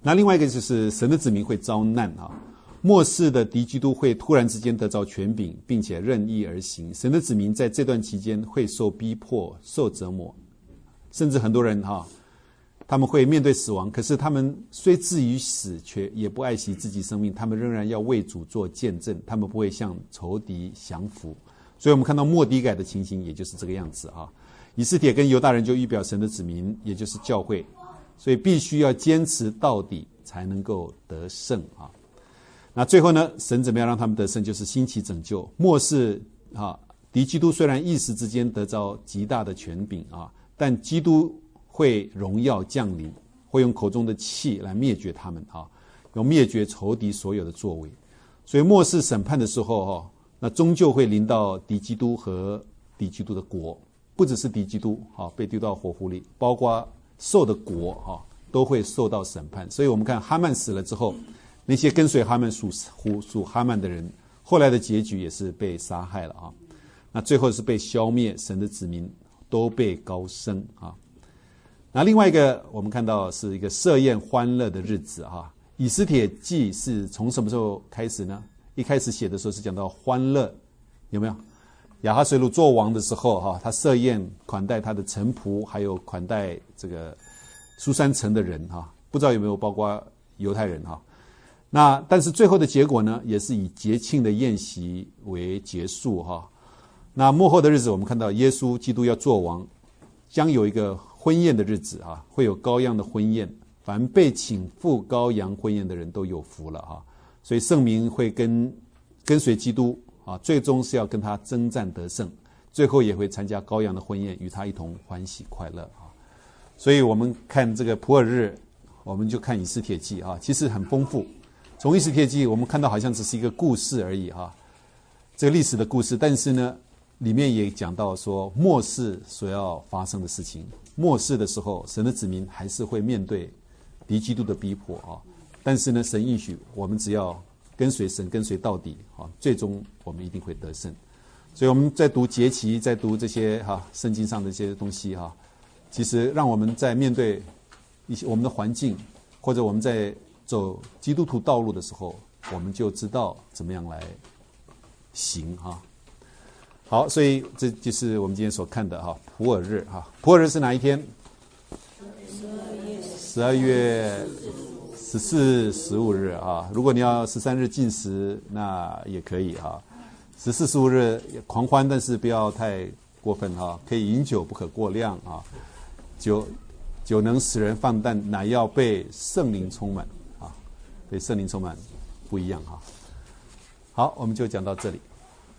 那另外一个就是神的子民会遭难啊，末世的敌基督会突然之间得着权柄，并且任意而行。神的子民在这段期间会受逼迫、受折磨，甚至很多人哈，他们会面对死亡，可是他们虽至于死，却也不爱惜自己生命，他们仍然要为主做见证，他们不会向仇敌降服。所以我们看到末底改的情形也就是这个样子啊。以斯帖跟犹大人就预表神的子民，也就是教会，所以必须要坚持到底才能够得胜啊。那最后呢，神怎么样让他们得胜，就是兴起拯救。末世啊，敌基督虽然一时之间得着极大的权柄啊，但基督会荣耀降临，会用口中的气来灭绝他们啊，用灭绝仇敌所有的作为。所以末世审判的时候哈，那终究会临到敌基督和敌基督的国，不只是敌基督啊被丢到火湖里，包括受的国啊都会受到审判。所以我们看哈曼死了之后，那些跟随哈曼属属哈曼的人，后来的结局也是被杀害了啊。那最后是被消灭，神的子民都被高升啊。那另外一个我们看到是一个设宴欢乐的日子啊。以斯帖记是从什么时候开始呢？一开始写的时候是讲到欢乐，有没有？亚哈随鲁做王的时候哈，他设宴款待他的臣仆，还有款待这个书珊城的人哈，不知道有没有包括犹太人哈。那但是最后的结果呢，也是以节庆的宴席为结束哈。那末后的日子，我们看到耶稣基督要做王，将有一个婚宴的日子啊，会有羔羊的婚宴，凡被请赴羔羊婚宴的人都有福了哈。所以圣民会跟跟随基督啊，最终是要跟他征战得胜，最后也会参加羔羊的婚宴，与他一同欢喜快乐啊。所以我们看这个普尔日，我们就看以斯帖记啊，其实很丰富。从以斯帖记我们看到好像只是一个故事而已哈，这个历史的故事，但是呢里面也讲到说末世所要发生的事情。末世的时候，神的子民还是会面对敌基督的逼迫啊，但是呢神应许我们只要跟随神，跟随到底啊，最终我们一定会得胜。所以我们在读节期，在读这些哈圣经上的这些东西哈，其实让我们在面对一些我们的环境，或者我们在走基督徒道路的时候，我们就知道怎么样来行哈。好，所以这就是我们今天所看的哈普尔日哈。普尔日是哪一天？十二月十四、十五日啊。如果你要十三日禁食，那也可以哈。十四、十五日狂欢，但是不要太过分哈。可以饮酒，不可过量啊。酒酒能使人放荡，乃要被圣灵充满啊。被圣灵充满不一样哈。好，我们就讲到这里。